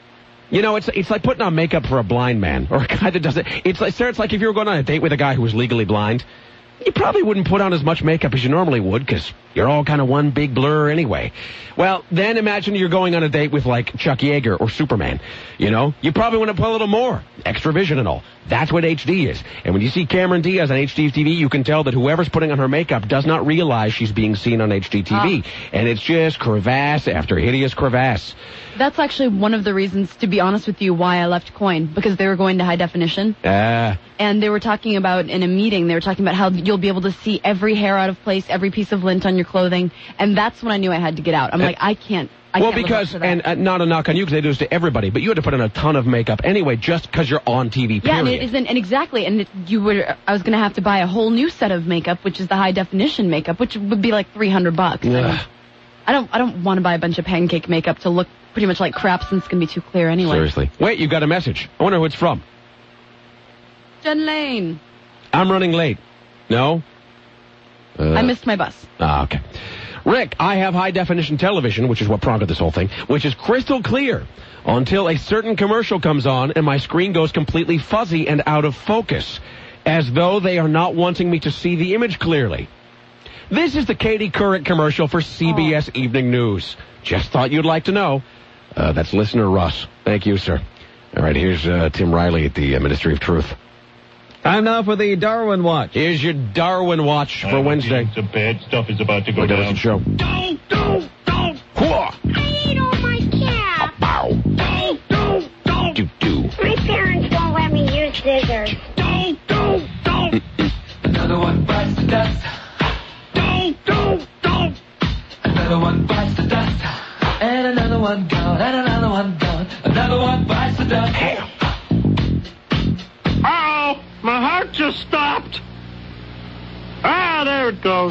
You know, it's it's like putting on makeup for a blind man or a guy that doesn't. It's like, Sarah, it's like if you were going on a date with a guy who was legally blind, you probably wouldn't put on as much makeup as you normally would because you're all kind of one big blur anyway. Well, then imagine you're going on a date with, like, Chuck Yeager or Superman. You know, you probably want to put a little more. Extra vision and all. That's what H D is. And when you see Cameron Diaz on H D T V, you can tell that whoever's putting on her makeup does not realize she's being seen on H D T V. Oh. And it's just crevasse after hideous crevasse. That's actually one of the reasons, to be honest with you, why I left Coin, because they were going to high definition. Ah. Uh. And they were talking about, in a meeting, they were talking about how you'll be able to see every hair out of place, every piece of lint on your clothing. And that's when I knew I had to get out. I'm uh, like, I can't. I well, can't because, and uh, not a knock on you, because they do this to everybody, but you had to put in a ton of makeup anyway, just because you're on T V, period. Yeah, and it isn't, and exactly, and it, you were, I was going to have to buy a whole new set of makeup, which is the high definition makeup, which would be like three hundred bucks. Yeah. I don't, I don't want to buy a bunch of pancake makeup to look pretty much like crap since it's going to be too clear anyway. Seriously. Wait, you got a message. I wonder who it's from. Jen Lane. I'm running late. No? Uh, I missed my bus. Ah, okay. Rick, I have high-definition television, which is what prompted this whole thing, which is crystal clear until a certain commercial comes on and my screen goes completely fuzzy and out of focus, as though they are not wanting me to see the image clearly. This is the Katie Couric commercial for C B S oh. Evening News. Just thought you'd like to know. Uh, that's listener Russ. Thank you, sir. All right, here's uh, Tim Riley at the uh, Ministry of Truth. Time now for the Darwin Watch. Here's your Darwin Watch for uh, Wednesday. The bad stuff is about to go down. down. Show. Don't, don't, don't. I ate all my cap. Bow. Don't, don't, don't. Do, do. My parents won't let me use scissors. Don't, don't, don't. Another one bites the dust. Don't, don't, don't. Another one bites the dust. And another one gone. And another one gone. Another one bites the dust. Hey. Uh-oh. My heart just stopped. Ah, there it goes.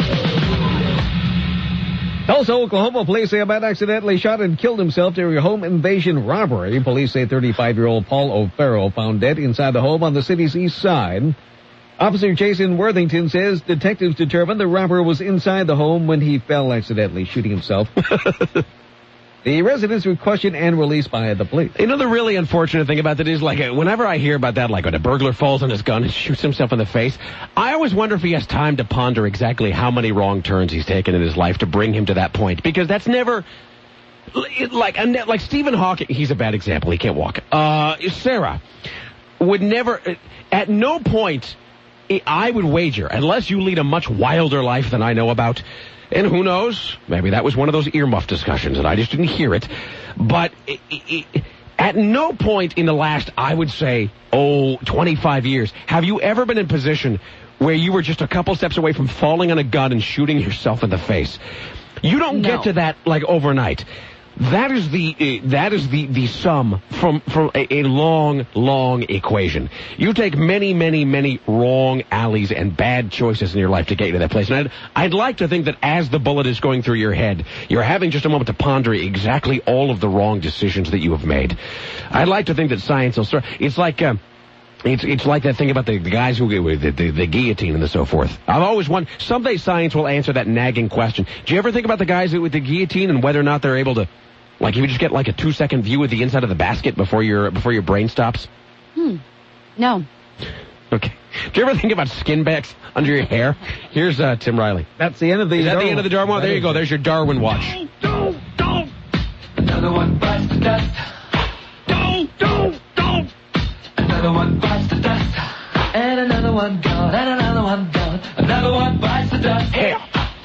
Tulsa, Oklahoma, police say a man accidentally shot and killed himself during a home invasion robbery. Police say thirty-five-year-old Paul O'Farrell found dead inside the home on the city's east side. Officer Jason Worthington says detectives determined the robber was inside the home when he fell accidentally, shooting himself. The residents were questioned and released by the police. You know, the really unfortunate thing about that is, like, whenever I hear about that, like when a burglar falls on his gun and shoots himself in the face, I always wonder if he has time to ponder exactly how many wrong turns he's taken in his life to bring him to that point. Because that's never, like, like Stephen Hawking, he's a bad example. He can't walk. Uh, Sarah would never, at no point, I would wager, unless you lead a much wilder life than I know about, and who knows, maybe that was one of those earmuff discussions and I just didn't hear it. But it, it, at no point in the last, I would say, oh, twenty-five years, have you ever been in a position where you were just a couple steps away from falling on a gun and shooting yourself in the face? You don't no. get to that, like, overnight. That is the uh, that is the, the sum from from a, a long, long equation. You take many, many, many wrong alleys and bad choices in your life to get you to that place. And I'd, I'd like to think that as the bullet is going through your head, you're having just a moment to ponder exactly all of the wrong decisions that you have made. I'd like to think that science will start. It's like... Uh, It's it's like that thing about the, the guys who get with the, the, the guillotine and so forth. I've always wondered, someday science will answer that nagging question. Do you ever think about the guys with the guillotine and whether or not they're able to, like, if you just get like a two-second view of the inside of the basket before your before your brain stops? Hmm. No. Okay. Do you ever think about skin bags under your hair? Here's uh, Tim Riley. That's the end of the. Is that Darwin. the end of the Darwin? There you go. There's your Darwin Watch. Don't, don't. Another one bites the dust. Don't, don't, don't. Another one bites the dust. And another one gone. And another one gone. Another one bites the dust. Hell.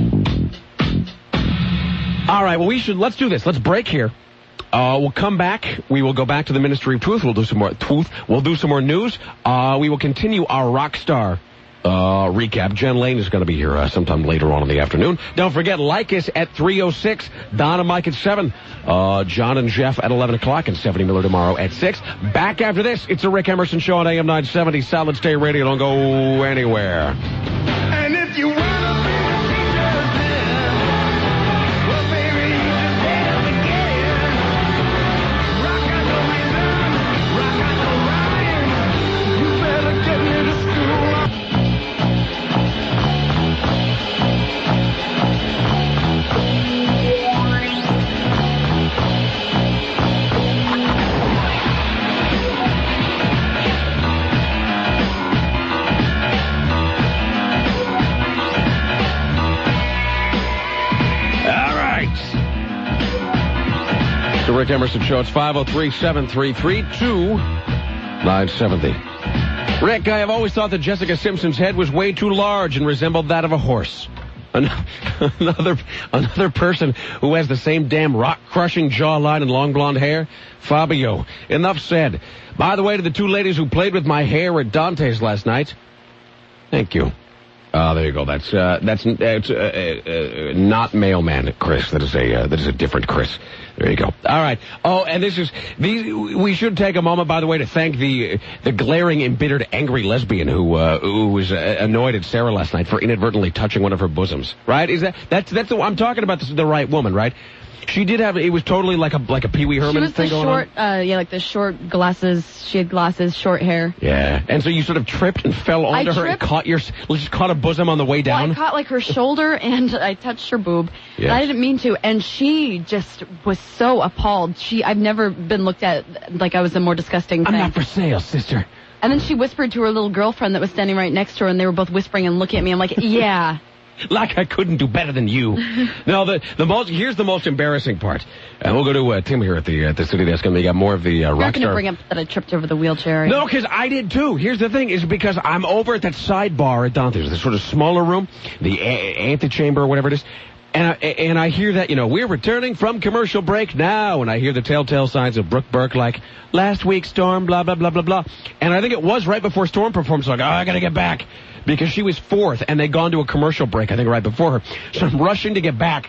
All right, well, we should, let's do this. Let's break here. Uh, we'll come back. We will go back to the Ministry of Truth. We'll do some more truth. We'll do some more news. Uh, we will continue our rock star uh, recap. Jen Lane is going to be here uh, sometime later on in the afternoon. Don't forget, like us at three oh six. Don and Mike at seven. Uh, John and Jeff at eleven o'clock. And Stephanie Miller tomorrow at six. Back after this, it's the Rick Emerson Show on A M nine seventy. Solid State Radio. Don't go anywhere. And if you want to be a teacher's man, well, baby, you just have to get in. Rock out the rhythm, rock out the rhyme. You better get me to school. Rick Emerson Show. It's five oh three, seven three three, two nine seven oh. Rick, I have always thought that Jessica Simpson's head was way too large and resembled that of a horse. Another another person who has the same damn rock-crushing jawline and long blonde hair? Fabio. Enough said. By the way, to the two ladies who played with my hair at Dante's last night, thank you. Ah, uh, there you go. That's uh, that's uh, it's, uh, uh, not mailman Chris. That is a uh, that is a different Chris. There you go. All right. Oh, and this is these. We should take a moment, by the way, to thank the the glaring, embittered, angry lesbian who uh, who was uh, annoyed at Sarah last night for inadvertently touching one of her bosoms. Right? Is that that's that's the I'm talking about the, the right woman, right? She did have, it was totally like a like a Pee Wee Herman thing going short, on. Uh, yeah, like the short glasses. She had glasses, short hair. Yeah, and so you sort of tripped and fell onto I her tripped. and caught your, just caught a bosom on the way down. Well, I caught like her shoulder and I touched her boob. Yes. I didn't mean to, and she just was so appalled. She, I've never been looked at like I was a more disgusting thing. I'm not for sale, sister. And then she whispered to her little girlfriend that was standing right next to her, and they were both whispering and looking at me. I'm like, yeah. Like I couldn't do better than you. No, the the most here's the most embarrassing part. And we'll go to uh, Tim here at the at the city desk, and we got more of the uh, You're rock not going to star. bring up that I tripped over the wheelchair. No, because I did too. Here's the thing: is because I'm over at that sidebar at Dante's, the sort of smaller room, the a- antechamber or whatever it is. And I, and I hear that, you know, we're returning from commercial break now. And I hear the telltale signs of Brooke Burke, like, last week, Storm, blah, blah, blah, blah, blah. And I think it was right before Storm performed. So like, oh, I got to get back. Because she was fourth, and they'd gone to a commercial break, I think, right before her. So I'm rushing to get back.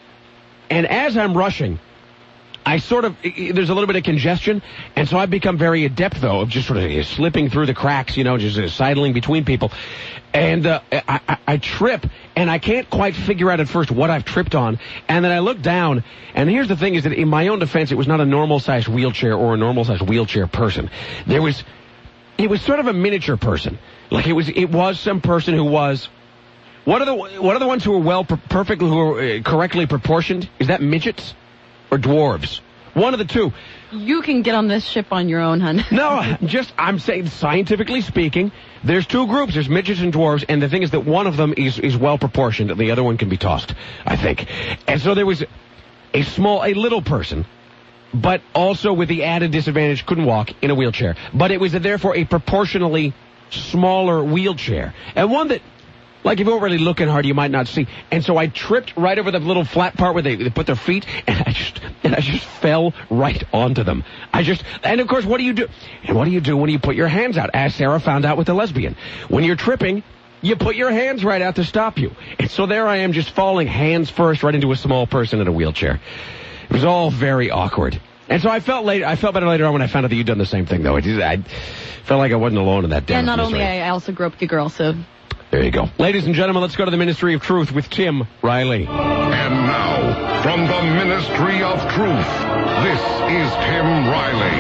And as I'm rushing, I sort of, there's a little bit of congestion, and so I've become very adept, though, of just sort of slipping through the cracks, you know, just uh, sidling between people. And uh, I, I, I trip, and I can't quite figure out at first what I've tripped on. And then I look down, and here's the thing is that in my own defense, it was not a normal-sized wheelchair or a normal-sized wheelchair person. There was, it was sort of a miniature person. Like it was, it was some person who was, what are the, what are the ones who are well, per- perfectly, who are uh, correctly proportioned? Is that midgets or dwarves? One of the two. You can get on this ship on your own, hon. No, just, I'm saying, scientifically speaking, there's two groups. There's midgets and dwarves, and the thing is that one of them is, is well proportioned, and the other one can be tossed, I think. And so there was a small, a little person, but also with the added disadvantage, couldn't walk in a wheelchair. But it was therefore a proportionally smaller wheelchair. And one that, like, if you weren't really looking hard, you might not see. And so I tripped right over the little flat part where they, they put their feet, and I just and I just fell right onto them. I just, and of course, what do you do? And what do you do when you put your hands out? As Sarah found out with the lesbian. When you're tripping, you put your hands right out to stop you. And so there I am just falling hands first right into a small person in a wheelchair. It was all very awkward. And so I felt later, I felt better later on when I found out that you'd done the same thing, though. I, just, I felt like I wasn't alone in that damn. And not misery. only I, I also grew up with a girl, so. There you go. Ladies and gentlemen, let's go to the Ministry of Truth with Tim Riley. And now, from the Ministry of Truth, this is Tim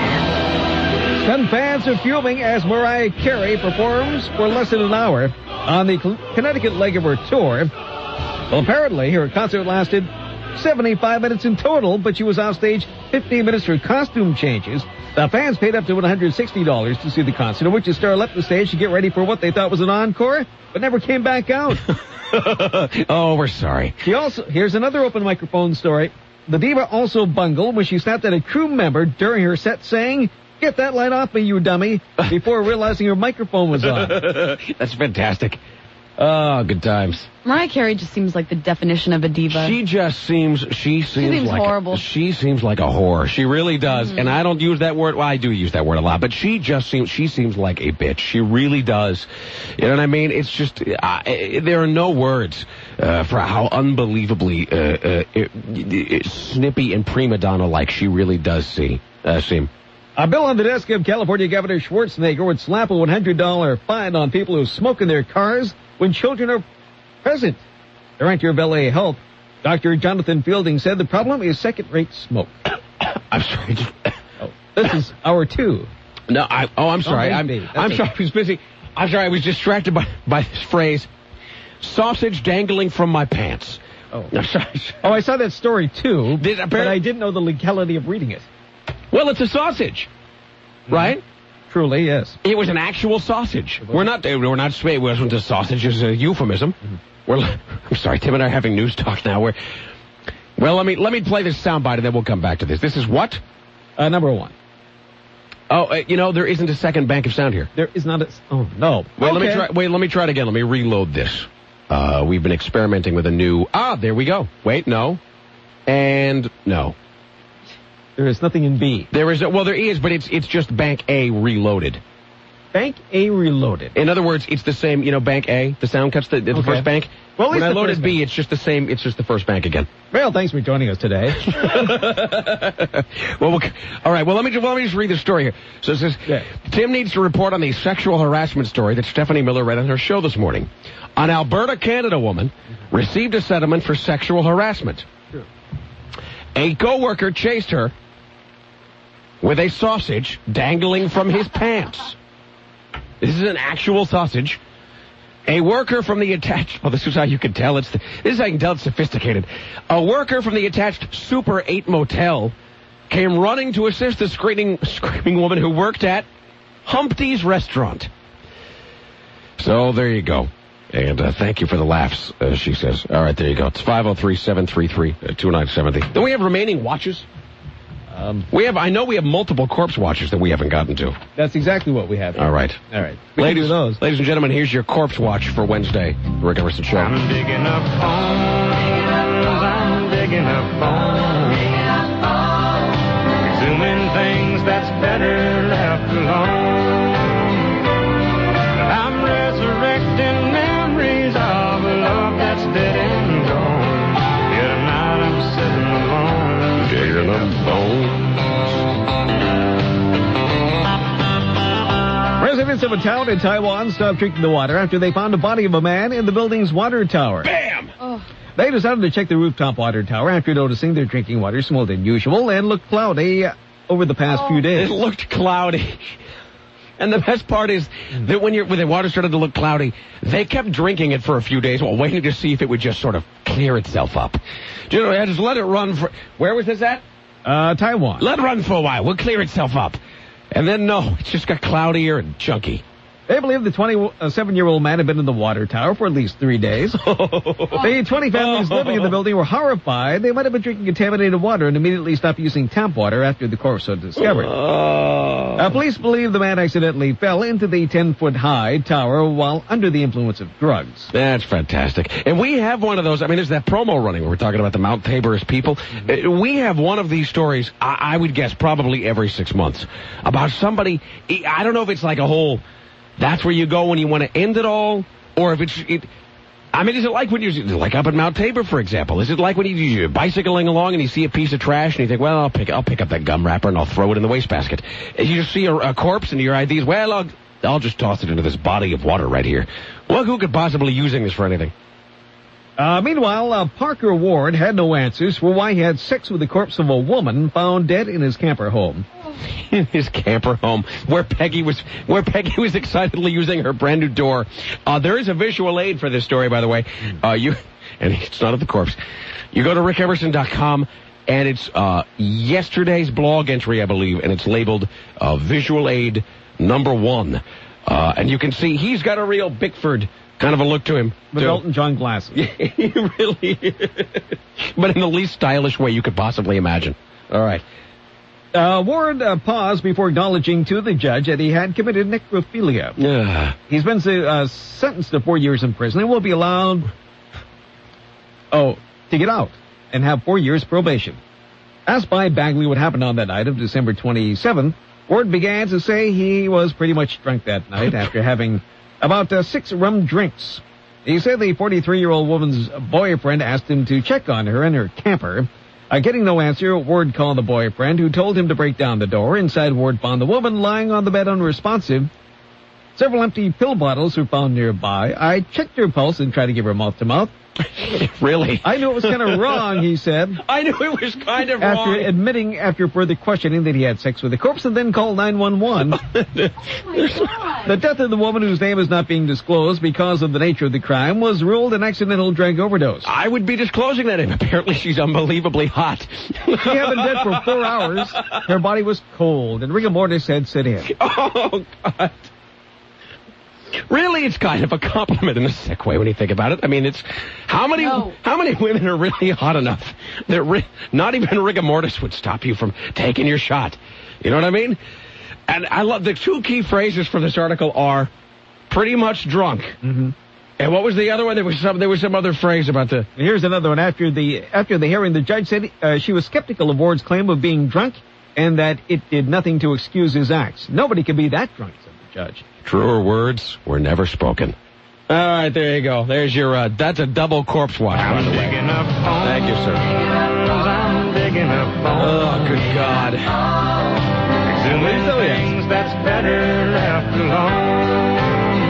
Riley. Some fans are fuming as Mariah Carey performs for less than an hour on the Connecticut leg of her tour. Well, apparently, her concert lasted seventy-five minutes in total, but she was off stage fifteen minutes for costume changes. The fans paid up to one hundred sixty dollars to see the concert, in which the star left the stage to get ready for what they thought was an encore, but never came back out. Oh, we're sorry. She also, here's another open microphone story. The diva also bungled when she snapped at a crew member during her set saying, "Get that light off me, you dummy," before realizing her microphone was on. That's fantastic. Oh, good times. Mariah Carey just seems like the definition of a diva. She just seems, she seems, seems like horrible. A, she seems like a whore. She really does. Mm. And I don't use that word. Well, I do use that word a lot, but she just seems, she seems like a bitch. She really does. You know what I mean? It's just, uh, there are no words uh, for how unbelievably uh, uh, it, it, snippy and prima donna-like she really does see, uh, seem. A bill on the desk of California Governor Schwarzenegger would slap a one hundred dollars fine on people who smoke in their cars when children are present. Director of L A Health, Doctor Jonathan Fielding, said the problem is second-rate smoke. I'm sorry. Oh, this is hour two. No, I, oh, I'm sorry. Oh, I'm, I'm okay. sorry. I was busy. I'm sorry. I was distracted by, by this phrase, sausage dangling from my pants. Oh. I'm sorry. Oh, I saw that story, too, Did, but I didn't know the legality of reading it. Well, it's a sausage, mm-hmm. right? Truly, yes. It was an actual sausage. We're not, we're not, it wasn't a sausage, it's a euphemism. Mm-hmm. We're, I'm sorry, Tim and I are having news talk now where Well, let me let me play this soundbite, and then we'll come back to this. This is what? Uh, number one. Oh, uh, you know, there isn't a second bank of sound here. There is not a... Oh, no. Wait, okay. let me try. Wait, let me try it again. Let me reload this. Uh, we've been experimenting with a new... Ah, there we go. Wait, no. And no. There is nothing in B. There is... A, well, there is, but it's it's just Bank A reloaded. Bank A reloaded. In other words, it's the same, you know, Bank A, the sound cuts, the, the okay. first bank. Well, when I the loaded B, bank. it's just the same, it's just the first bank again. Well, thanks for joining us today. well, we'll, all right, well, let me, just, well, let me just read the story here. So it says, yeah. Tim needs to report on the sexual harassment story that Stephanie Miller read on her show this morning. An Alberta, Canada woman received a settlement for sexual harassment. Sure. A co-worker chased her with a sausage dangling from his pants. This is an actual sausage. A worker from the attached... Well, this is how you can tell it's... The, this is how you can tell it's sophisticated. A worker from the attached Super eight motel came running to assist the screaming, screaming woman who worked at Humpty's restaurant. So, there you go. And uh, thank you for the laughs, uh, she says. All right, there you go. It's five oh three, seven three three, two nine seven oh. Don't we have remaining watches? Um, we have. I know we have multiple corpse watches that we haven't gotten to. That's exactly what we have. All right. All right. Ladies, those. ladies and gentlemen, here's your corpse watch for Wednesday. The Rick Emerson Show. I'm digging up bones. I'm digging up bones. Exhuming things that's better left alone. I'm resurrecting memories of a love that's dead and gone. Yet tonight I'm sitting alone. Digging up bones. Residents of a town in Taiwan stopped drinking the water after they found a body of a man in the building's water tower. Bam! Oh. They decided to check the rooftop water tower after noticing their drinking water smelled unusual and looked cloudy over the past oh. few days. It looked cloudy. And the best part is that when, you're, when the water started to look cloudy, they kept drinking it for a few days while waiting to see if it would just sort of clear itself up. You know, just let it run for... Where was this at? Uh, Taiwan. Let it run for a while. We'll clear itself up. And then, no, it just got cloudier and chunky. They believe the twenty-seven-year-old man had been in the water tower for at least three days. The twenty families living in the building were horrified. They might have been drinking contaminated water and immediately stopped using tap water after the corpse was discovered. Oh. Uh, police believe the man accidentally fell into the ten-foot-high tower while under the influence of drugs. That's fantastic. And we have one of those. I mean, there's that promo running where we're talking about the Mount Taborist people. Mm-hmm. We have one of these stories, I, I would guess, probably every six months, about somebody, I don't know if it's like a whole... That's where you go when you want to end it all, or if it's, it, I mean, is it like when you're, like up at Mount Tabor, for example? Is it like when you're bicycling along and you see a piece of trash and you think, well, I'll pick, I'll pick up that gum wrapper and I'll throw it in the wastebasket? And you just see a, a corpse and your ideas, well, I'll, I'll just toss it into this body of water right here. Well, who could possibly using this for anything? Uh, meanwhile, uh, Parker Ward had no answers for why he had sex with the corpse of a woman found dead in his camper home. In his camper home, where Peggy was, where Peggy was excitedly using her brand new door. Uh, there is a visual aid for this story, by the way. Uh, you, and it's not of the corpse. You go to rick emerson dot com, and it's uh, yesterday's blog entry, I believe, and it's labeled uh, visual aid number one. Uh, and you can see he's got a real Bickford kind of a look to him. With Elton John glasses. Yeah, he really is. But in the least stylish way you could possibly imagine. All right. Uh, Ward uh, paused before acknowledging to the judge that he had committed necrophilia. Yeah. He's been uh, sentenced to four years in prison and will be allowed, oh, to get out and have four years probation. Asked by Bagley what happened on that night of December twenty-seventh, Ward began to say he was pretty much drunk that night after having about uh, six rum drinks. He said the forty-three-year-old woman's boyfriend asked him to check on her in her camper. Uh, getting no answer, Ward called the boyfriend, who told him to break down the door. Inside, Ward found the woman lying on the bed unresponsive. Several empty pill bottles were found nearby. I checked her pulse and tried to give her mouth-to-mouth. Really? I knew it was kind of wrong, he said. I knew it was kind of after wrong. Admitting, after further questioning, that he had sex with the corpse and then called nine one one. Oh my God. The death of the woman, whose name is not being disclosed because of the nature of the crime, was ruled an accidental drug overdose. I would be disclosing that. Apparently she's unbelievably hot. She had been dead for four hours. Her body was cold, and rigor mortis had set in. Oh, God. really, it's kind of a compliment in a sick way when you think about it. I mean, it's how many No. how many women are really hot enough that ri- not even rigor mortis would stop you from taking your shot. You know what I mean? And I love the two key phrases from this article are pretty much drunk. Mm-hmm. And what was the other one? There was some there was some other phrase about the. Here's another one. After the after the hearing, the judge said uh, she was skeptical of Ward's claim of being drunk and that it did nothing to excuse his acts. Nobody can be that drunk, said the judge. Truer words were never spoken. All right, there you go. There's your, uh, that's a double corpse watch, by the way. Thank you, sir. I'm digging up Oh, good God. things that's better left alone.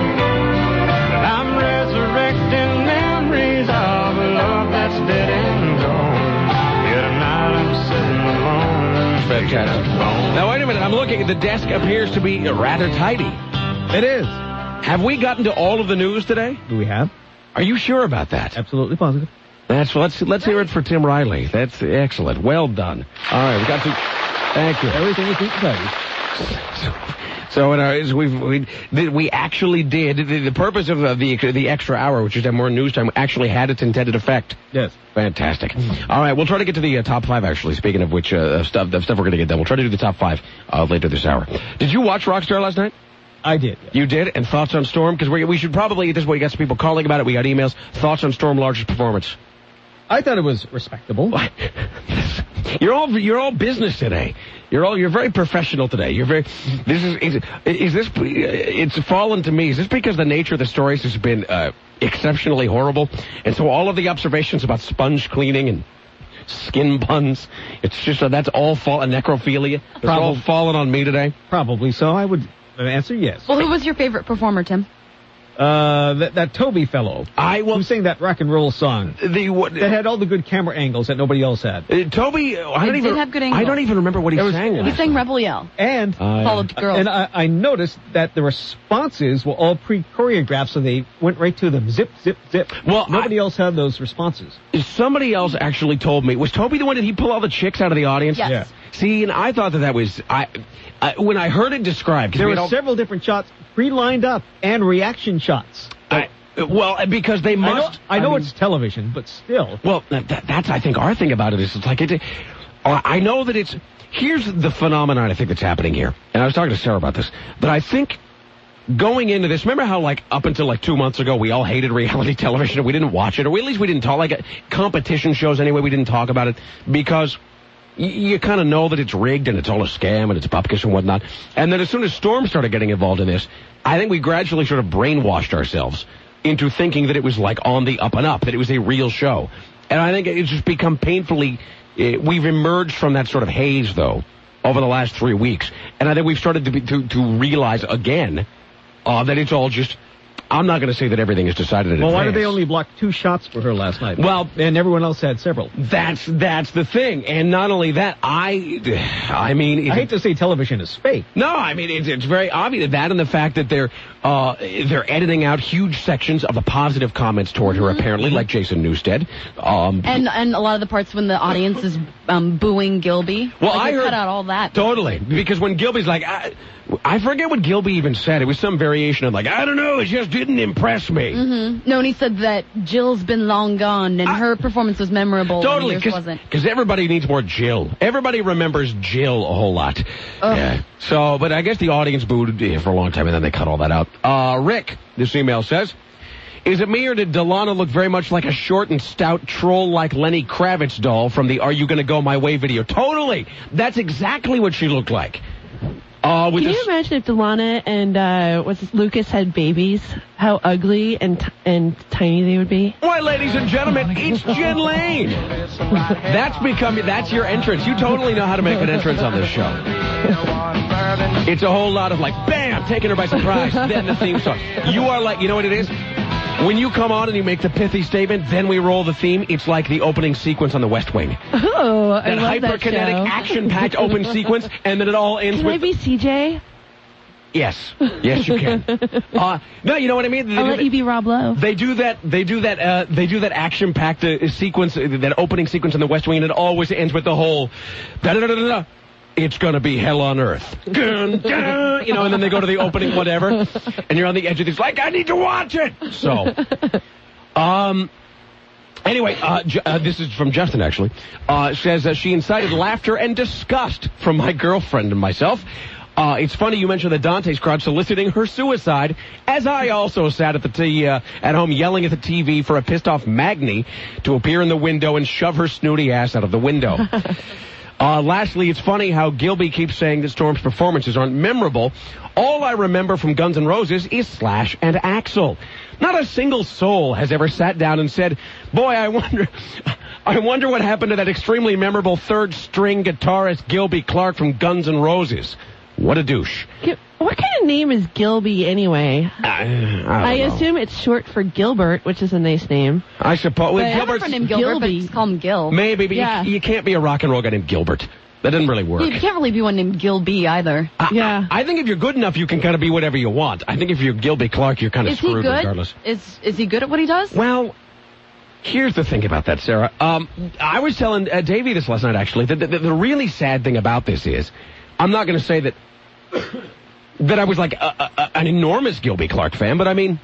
And I'm resurrecting memories of a love that's dead and gone. Yet tonight I'm sitting alone. Fantastic. Now, wait a minute. I'm looking. The desk appears to be rather tidy. It is. Have we gotten to all of the news today? Do we have? Are you sure about that? Absolutely positive. That's let's let's hear it for Tim Riley. That's excellent. Well done. All right, we got to. Thank you. Everything is tidy. So in our, as we've, we we actually did the, the purpose of the the extra hour, which is to have more news time, actually had its intended effect. Yes. Fantastic. All right, we'll try to get to the uh, top five. Actually, speaking of which uh, stuff, the stuff we're going to get done, we'll try to do the top five uh, later this hour. Did you watch Rockstar last night? I did. Yeah. You did? And thoughts on Storm? Because we we should probably, at this point, we got some people calling about it. We got emails. Thoughts on Storm largest performance? I thought it was respectable. You're all you're all business today. You're all you're very professional today. You're very. This is is, is this? It's fallen to me. Is this because the nature of the stories has been uh, exceptionally horrible, and so all of the observations about sponge cleaning and skin buns, it's just uh, that's all fall and necrophilia. It's Probably. all fallen on me today. Probably so. I would answer yes. Well, who was your favorite performer, Tim? Uh, that, that Toby fellow. I will who sang that rock and roll song. The what, that had all the good camera angles that nobody else had. Uh, Toby, I don't It even. did have good angles. I don't even remember what he was- sang. He last sang night. Rebel Yell. And Oh, yeah. Followed girls. and I, I noticed that the responses were all pre-choreographed, so they went right to them. Zip, zip, zip. Well, nobody else had those responses. Somebody else actually told me. Was Toby the one? Did he pull all the chicks out of the audience? Yes. Yeah. See, and I thought that that was I. I when I heard it described, 'cause There we were had all- several different shots pre-lined up and reaction shots. I, well, because they I know, must. I know mean, it's television, but still. Well, that, that's I think our thing about it is it's like it. uh, I know that it's. Here's the phenomenon I think that's happening here, and I was talking to Sarah about this. That I think going into this, remember how like up until like two months ago we all hated reality television and we didn't watch it, or at least we didn't talk like uh, competition shows anyway. We didn't talk about it because. You, you kind of know that it's rigged and it's all a scam and it's bupkis and whatnot. And then as soon as Storm started getting involved in this, I think we gradually sort of brainwashed ourselves into thinking that it was like on the up and up, that it was a real show. And I think it's just become painfully, uh, we've emerged from that sort of haze, though, over the last three weeks. And I think we've started to be, to, to realize again uh, that it's all just, I'm not going to say that everything is decided in Well, why advance. did they only block two shots for her last night? Well, and everyone else had several. That's that's the thing, and not only that, I, I mean, it, I hate to say television is fake. No, I mean it's it's very obvious that, and the fact that they're uh they're editing out huge sections of the positive comments toward her, apparently, like Jason Newsted. Um, And and a lot of the parts when the audience is um, booing Gilby. Well, like, I they heard cut out all that. Totally, because when Gilby's like, I, I forget what Gilby even said. It was some variation of like, I don't know, it just didn't impress me. Mm-hmm. No, and he said that Jill's been long gone, and I, her performance was memorable. Totally, and yours wasn't. because everybody needs more Jill. Everybody remembers Jill a whole lot. Ugh. Yeah. So, but I guess the audience booed eh, for a long time, and then they cut all that out. Uh, Rick, this email says, is it me or did Delana look very much like a short and stout troll like Lenny Kravitz doll from the Are You Gonna Go My Way video? Totally. That's exactly what she looked like. Uh, with Can this, you imagine if Delana and uh, what's this, Lucas had babies? How ugly and t- and tiny they would be. Why, ladies and gentlemen, it's Jen Lane. That's become that's your entrance. You totally know how to make an entrance on this show. It's a whole lot of like, bam, taking her by surprise. Then the theme song. You are like, you know what it is? When you come on and you make the pithy statement, then we roll the theme. It's like the opening sequence on The West Wing. Oh, I That love that hyperkinetic, show. action-packed open sequence, and then it all ends Can with. I be C J? Yes, yes, you can. Uh, no, you know what I mean. They I'll do let that- you be Rob Lowe. They do that. They do that. Uh, they do that action-packed uh, sequence, uh, that opening sequence in The West Wing, and it always ends with the whole da da da da da. it's going to be hell on earth. Gun, gun, you know, and then they go to the opening whatever, and you're on the edge of this, like, I need to watch it. So, um, anyway, uh, J- uh, this is from Justin, actually. Uh, says uh, she incited laughter and disgust from my girlfriend and myself. Uh, it's funny you mentioned the Dante's crowd soliciting her suicide, as I also sat at the t- uh, at home yelling at the T V for a pissed-off Magni to appear in the window and shove her snooty ass out of the window. uh, lastly, it's funny how Gilby keeps saying that Storm's performances aren't memorable. All I remember from Guns N' Roses is Slash and Axl. Not a single soul has ever sat down and said, boy, I wonder... I wonder what happened to that extremely memorable third-string guitarist Gilby Clarke from Guns N' Roses. What a douche. What kind of name is Gilby anyway? I, I, don't I know. assume it's short for Gilbert, which is a nice name. I suppose. Well, I have a Gilbert's friend named Gilbert, but just call him Gil. Maybe, but yeah. you, you can't be a rock and roll guy named Gilbert. That doesn't really work. You can't really be one named Gilby either. I, yeah. I, I think if you're good enough, you can kind of be whatever you want. I think if you're Gilby Clarke, you're kind of Is he screwed good? regardless. Is is he good at what he does? Well, here's the thing about that, Sarah. Um, I was telling uh, Davey this last night, actually. The, the, the really sad thing about this is, I'm not going to say that that I was like a, a, an enormous Gilby Clarke fan, but I mean,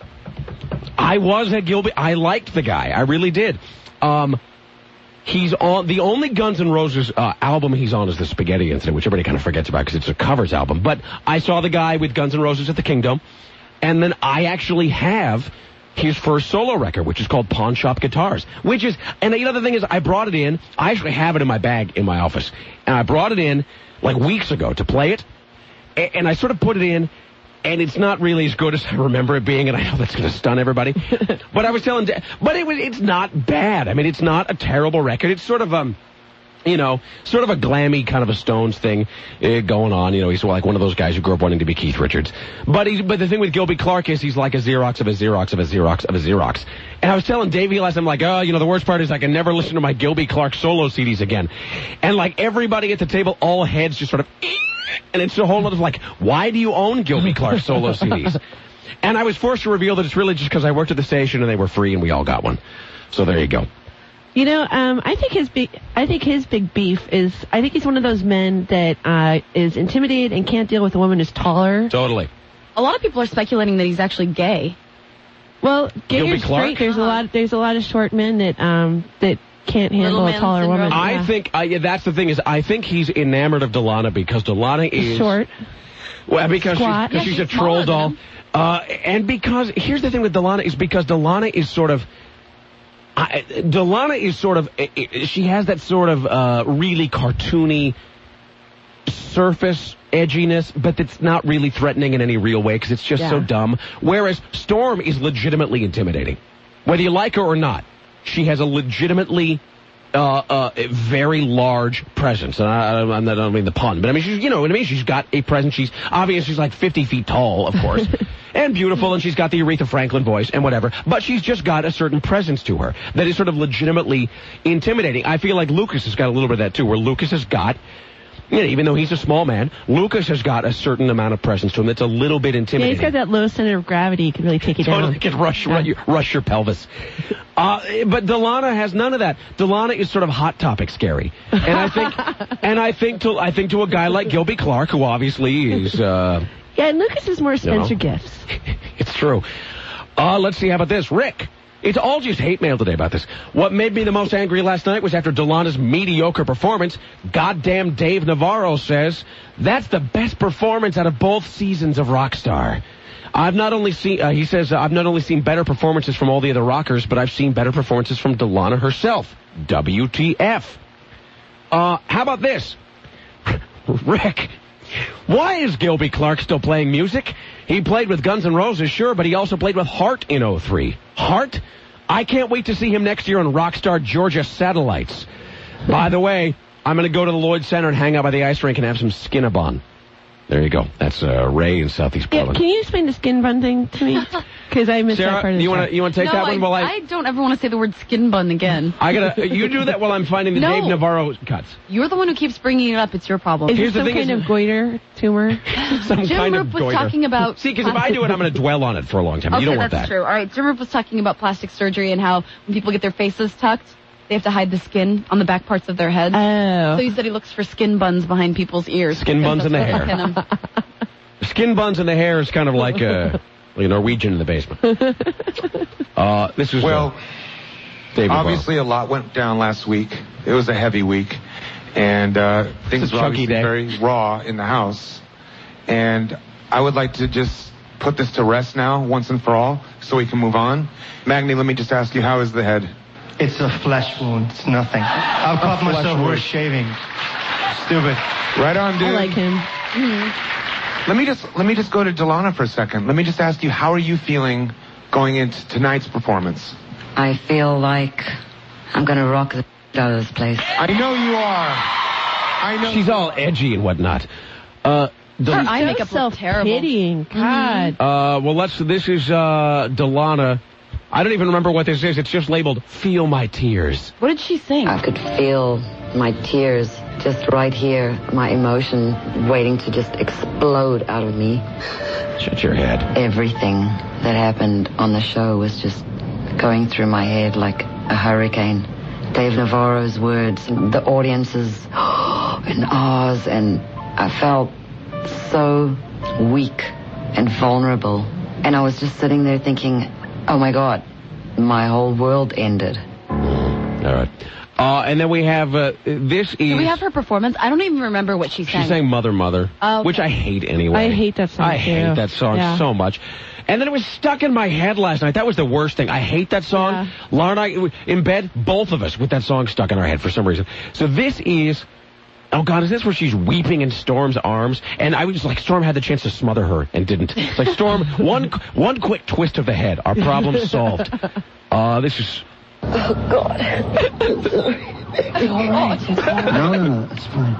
I was a Gilby. I liked the guy. I really did. Um, he's on the only Guns N' Roses uh, album he's on is the Spaghetti Incident, which everybody kind of forgets about because it's a covers album. But I saw the guy with Guns N' Roses at the Kingdom, and then I actually have his first solo record, which is called Pawn Shop Guitars, which is, and you know, the thing is, I brought it in. I actually have it in my bag in my office, and I brought it in like weeks ago to play it, and, and I sort of put it in, and it's not really as good as I remember it being, and I know that's going to stun everybody. But I was telling, but it was, it's not bad. I mean, it's not a terrible record. It's sort of um. You know, sort of a glammy kind of a Stones thing uh, going on. You know, he's like one of those guys who grew up wanting to be Keith Richards. But he's, but the thing with Gilby Clarke is he's like a Xerox of a Xerox of a Xerox of a Xerox. And I was telling Davey last time, like, oh, you know, the worst part is I can never listen to my Gilby Clarke solo C Ds again. And like everybody at the table, all heads just sort of, and it's a whole lot of like, why do you own Gilby Clarke solo C Ds? And I was forced to reveal that it's really just because I worked at the station and they were free and we all got one. So there you go. You know, um, I think his big, I think his big beef is, I think he's one of those men that uh, is intimidated and can't deal with a woman who's taller. Totally. A lot of people are speculating that he's actually gay. Well, gay Gilby or straight, Clarke? there's a lot, there's a lot of short men that um that can't handle a taller woman. I Yeah. think uh, yeah, that's the thing is I think he's enamored of Delana because Delana is short. Well, because she's, Squat. because Yeah, she's she's a troll smaller doll, than uh, and because here's the thing with Delana is because Delana is sort of. I, Delana is sort of, she has that sort of uh, really cartoony surface edginess, but it's not really threatening in any real way because it's just Yeah. so dumb. Whereas Storm is legitimately intimidating. Whether you like her or not, she has a legitimately uh, uh, a very large presence. And I, I, I don't mean the pun, but I mean, she's, you know what I mean? She's got a presence. She's obvious. She's like fifty feet tall, of course. And beautiful, and she's got the Aretha Franklin voice and whatever. But she's just got a certain presence to her that is sort of legitimately intimidating. I feel like Lucas has got a little bit of that, too, where Lucas has got, you know, even though he's a small man, Lucas has got a certain amount of presence to him that's a little bit Yeah, intimidating. he's got that low center of gravity. He can really take you Totally down. can rush, rush, your, rush your pelvis. Uh, but Delana has none of that. Delana is sort of Hot Topic scary. And I think, and I think to, I think to a guy like Gilby Clarke, who obviously is, uh, Yeah, and Lucas is more Spencer You know. Gifts. It's true. Uh, let's see, how about this? Rick. It's all just hate mail today about this. What made me the most angry last night was after Delana's mediocre performance. Goddamn Dave Navarro says, that's the best performance out of both seasons of Rockstar. I've not only seen, uh, he says, uh, I've not only seen better performances from all the other rockers, but I've seen better performances from Delana herself. W T F. Uh, how about this? Rick. Why is Gilby Clarke still playing music? He played with Guns N' Roses, sure, but he also played with Heart in oh three. Heart? I can't wait to see him next year on Rockstar Georgia Satellites. By the way, I'm going to go to the Lloyd Center and hang out by the ice rink and have some Skinabon. There you go. That's uh, Ray in Southeast Yeah, Portland. can you explain the skin bun thing to me? Because I missed Sarah, that part of the you want show. to you want to take no, that one I, while I... I don't ever want to say the word skin bun again. I gotta. You do that while I'm finding the No. Dave Navarro cuts. You're the one who keeps bringing it up. It's your problem. Is Here's it the some thing kind is- of goiter tumor? Some Jim kind Roop of was goiter. talking about... See, because if I do it, I'm going to dwell on it for a long time. Okay, you don't want that's that. true. All right, Jim Roop was talking about plastic surgery and how when people get their faces tucked, they have to hide the skin on the back parts of their heads. Oh. So he said he looks for skin buns behind people's ears. Skin buns in the hair. Skin buns in the hair is kind of like a, like a Norwegian in the basement. Uh, this is well. Uh, David obviously, Barlow. a lot went down last week. It was a heavy week, and uh, things were obviously day. very raw in the house. And I would like to just put this to rest now, once and for all, so we can move on. Magni, let me just ask you, how is the head? It's a flesh wound. It's nothing. I've caught myself wound. worth shaving. Stupid. Right on, dude. I like him. Let me just let me just go to Delana for a second. Let me just ask you, how are you feeling going into tonight's performance? I feel like I'm gonna rock the out of this place. I know you are. I know. She's all edgy and whatnot. Uh, Del- Her eye makeup looks terrible. Pitying. God. Uh, well, let's. This is uh, Delana. I don't even remember what this is. It's just labeled "Feel My Tears." What did she sing? I could feel my tears just right here, my emotion waiting to just explode out of me. Shut your head. Everything that happened on the show was just going through my head like a hurricane. Dave Navarro's words, the audience's and ahs, and I felt so weak and vulnerable. And I was just sitting there thinking, oh my God, my whole world ended. All right. Uh, and then we have, uh, this is... Do we have her performance? I don't even remember what she sang. She sang Mother, Mother, Oh, okay. which I hate anyway. I hate that song, I too. hate that song Yeah. so much. And then it was stuck in my head last night. That was the worst thing. I hate that song. Yeah. Laura and I, in bed, both of us, with that song stuck in our head for some reason. So this is... Oh, God, is this where she's weeping in Storm's arms? And I was like, Storm had the chance to smother her and didn't. It's like, Storm, one one quick twist of the head. Our problem's solved. Uh, this is... Oh, God. I'm sorry. It's all right. It's all right. No, no, no. It's fine.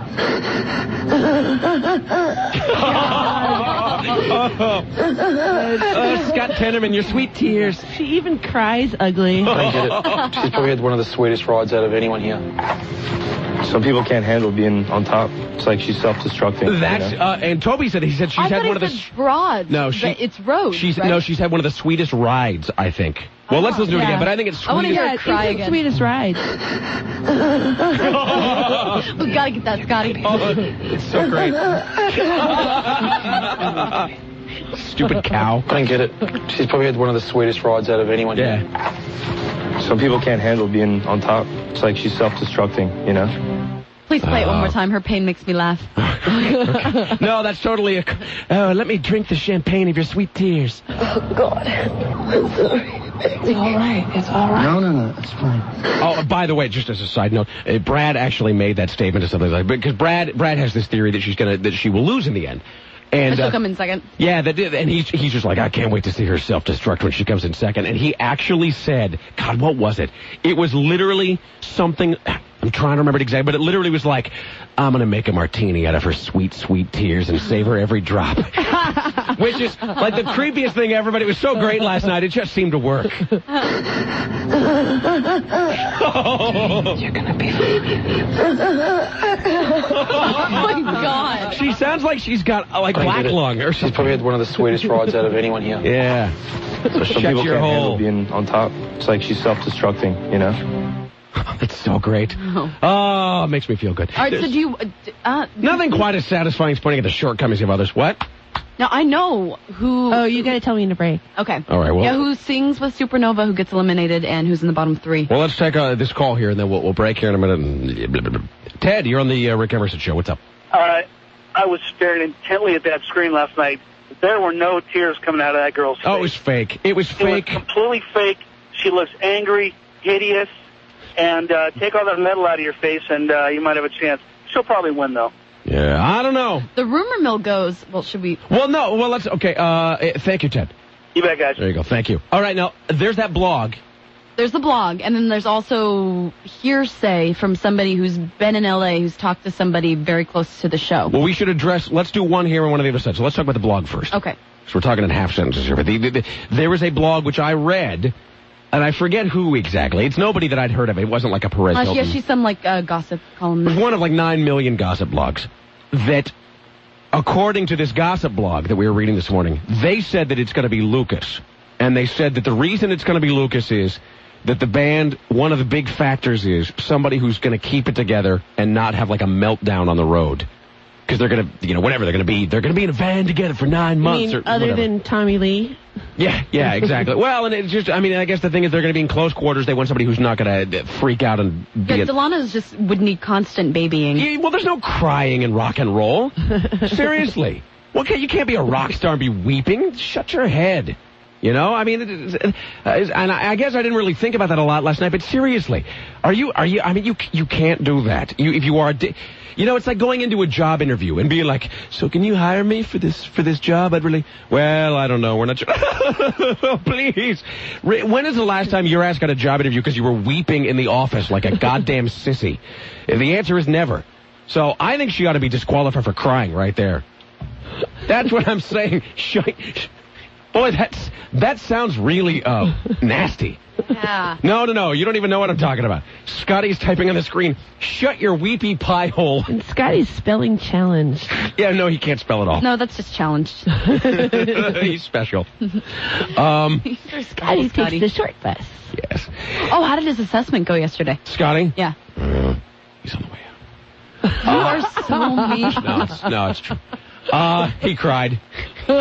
uh, Scott Tenorman, your sweet tears. She even cries ugly. I get it. She's probably had one of the sweetest rides out of anyone here. Some people can't handle being on top. It's like she's self-destructing. That's you know? uh, and Toby said he said she's I had thought one of it the said broads. No, she- but it's roads. she's right? no she's had one of the sweetest rides, I think. Well, let's listen to it yeah. again, but I think it's I want to sweetest. hear her cry It's the again. sweetest ride. We gotta get that, Scotty. Oh, it's so great. Stupid cow. I don't get it. She's probably had one of the sweetest rides out of anyone Yeah. here. Some people can't handle being on top. It's like she's self-destructing, you know? Please play it one Uh, more time. Her pain makes me laugh. No, that's totally a... Oh, let me drink the champagne of your sweet tears. Oh, God. I'm sorry. It's all right. It's all right. No, no, no. It's fine. Oh, by the way, just as a side note, uh, Brad actually made that statement or something like that. Because Brad, Brad has this theory that she's gonna, that she will lose in the end. And, But she'll uh, come in second. Yeah, that did, and he's he's just like, I can't wait to see her self-destruct when she comes in second. And he actually said, God, what was it? It was literally something, I'm trying to remember it exactly, but it literally was like, I'm going to make a martini out of her sweet, sweet tears and save her every drop. Which is like the creepiest thing ever, but it was so great last night, it just seemed to work. You're gonna be Oh, my God. She sounds like she's got uh, like I don't black get it. lung or She's something. probably had one of the sweetest rides out of anyone here. Yeah. So some Shut people your can't handle hole. being on top. It's like she's self-destructing, you know? That's so great. Oh, it makes me feel good. All right, so There's do you... Uh, d- uh, nothing quite as satisfying as pointing at the shortcomings of others. What? Now, I know who... Oh, you gotta tell me in a break. Okay. All right, well- Yeah, who sings with Supernova, who gets eliminated, and who's in the bottom three. Well, let's take uh, this call here, and then we'll, we'll break here in a minute. And blah, blah, blah. Ted, you're on the uh, Rick Emerson Show. What's up? Uh, I was staring intently at that screen last night. There were no tears coming out of that girl's face. Oh, it was fake. It was fake. It was completely fake. She looks angry, hideous, and uh, take all that metal out of your face, and uh, you might have a chance. She'll probably win, though. Yeah, I don't know. The rumor mill goes... Well, should we... Well, no. Well, let's... Okay, uh, eh, thank you, Ted. You bet, guys. There you go. Thank you. All right, now, there's that blog. There's the blog, and then there's also hearsay from somebody who's been in L A who's talked to somebody very close to the show. Well, we should address... Let's do one here and one on the other side. So let's talk about the blog first. Okay. So we're talking in half sentences here. But the, the, the, there was a blog which I read, and I forget who exactly. It's nobody that I'd heard of. It wasn't like a Perez Uh, Hilton. yeah, she's some, like, uh, gossip It columnist. was one of like nine million gossip blogs that, according to this gossip blog that we were reading this morning, they said that it's going to be Lucas. And they said that the reason it's going to be Lucas is that the band, one of the big factors is somebody who's going to keep it together and not have like a meltdown on the road. Because they're going to, you know, whatever they're going to be, they're going to be in a van together for nine You months mean or other whatever. than Tommy Lee? Yeah, yeah, exactly. Well, and it's just, I mean, I guess the thing is they're going to be in close quarters. They want somebody who's not going to freak out and be Yeah, a- Delana's just would need constant babying. Yeah, well, there's no crying in rock and roll. Seriously. Well, okay, you can't be a rock star and be weeping. Shut your head. You know, I mean, it is, uh, and I I guess I didn't really think about that a lot last night, but seriously, are you, are you, I mean, you you can't do that. You, if you are, a di- you know, it's like going into a job interview and being like, so can you hire me for this, for this job? I'd really, well, I don't know, we're not sure. Please. Re- When is the last time your ass got a job interview because you were weeping in the office like a goddamn sissy? The answer is never. So I think she ought to be disqualified for crying right there. That's what I'm saying. Shut, boy, that's, that sounds really, uh, nasty. Yeah. No, no, no. You don't even know what I'm talking about. Scotty's typing on the screen. Shut your weepy pie hole. And Scotty's spelling challenged. Yeah, no, he can't spell it all. No, that's just challenged. He's special. Um, Scotty takes the short bus. Yes. Oh, how did his assessment go yesterday? Scotty? Yeah. Uh, he's on the way You are so mean. out. No, it's, no, it's true. Uh, he cried. Do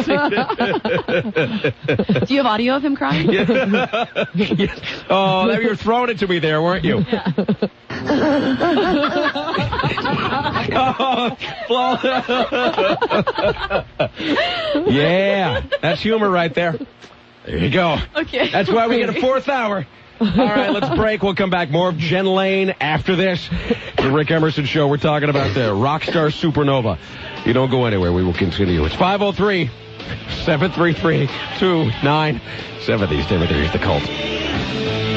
you have audio of him crying? Yes. Oh, you were throwing it to me there, weren't you? Yeah. Oh, yeah, that's humor right there. There you go. Okay. That's why we get a fourth hour. All right, let's break. We'll come back. More of Jen Lane after this. The Rick Emerson Show. We're talking about the Rockstar Supernova. You don't go anywhere. We will continue. It's five oh three, seven three three, two nine seven zero. These, the Cult.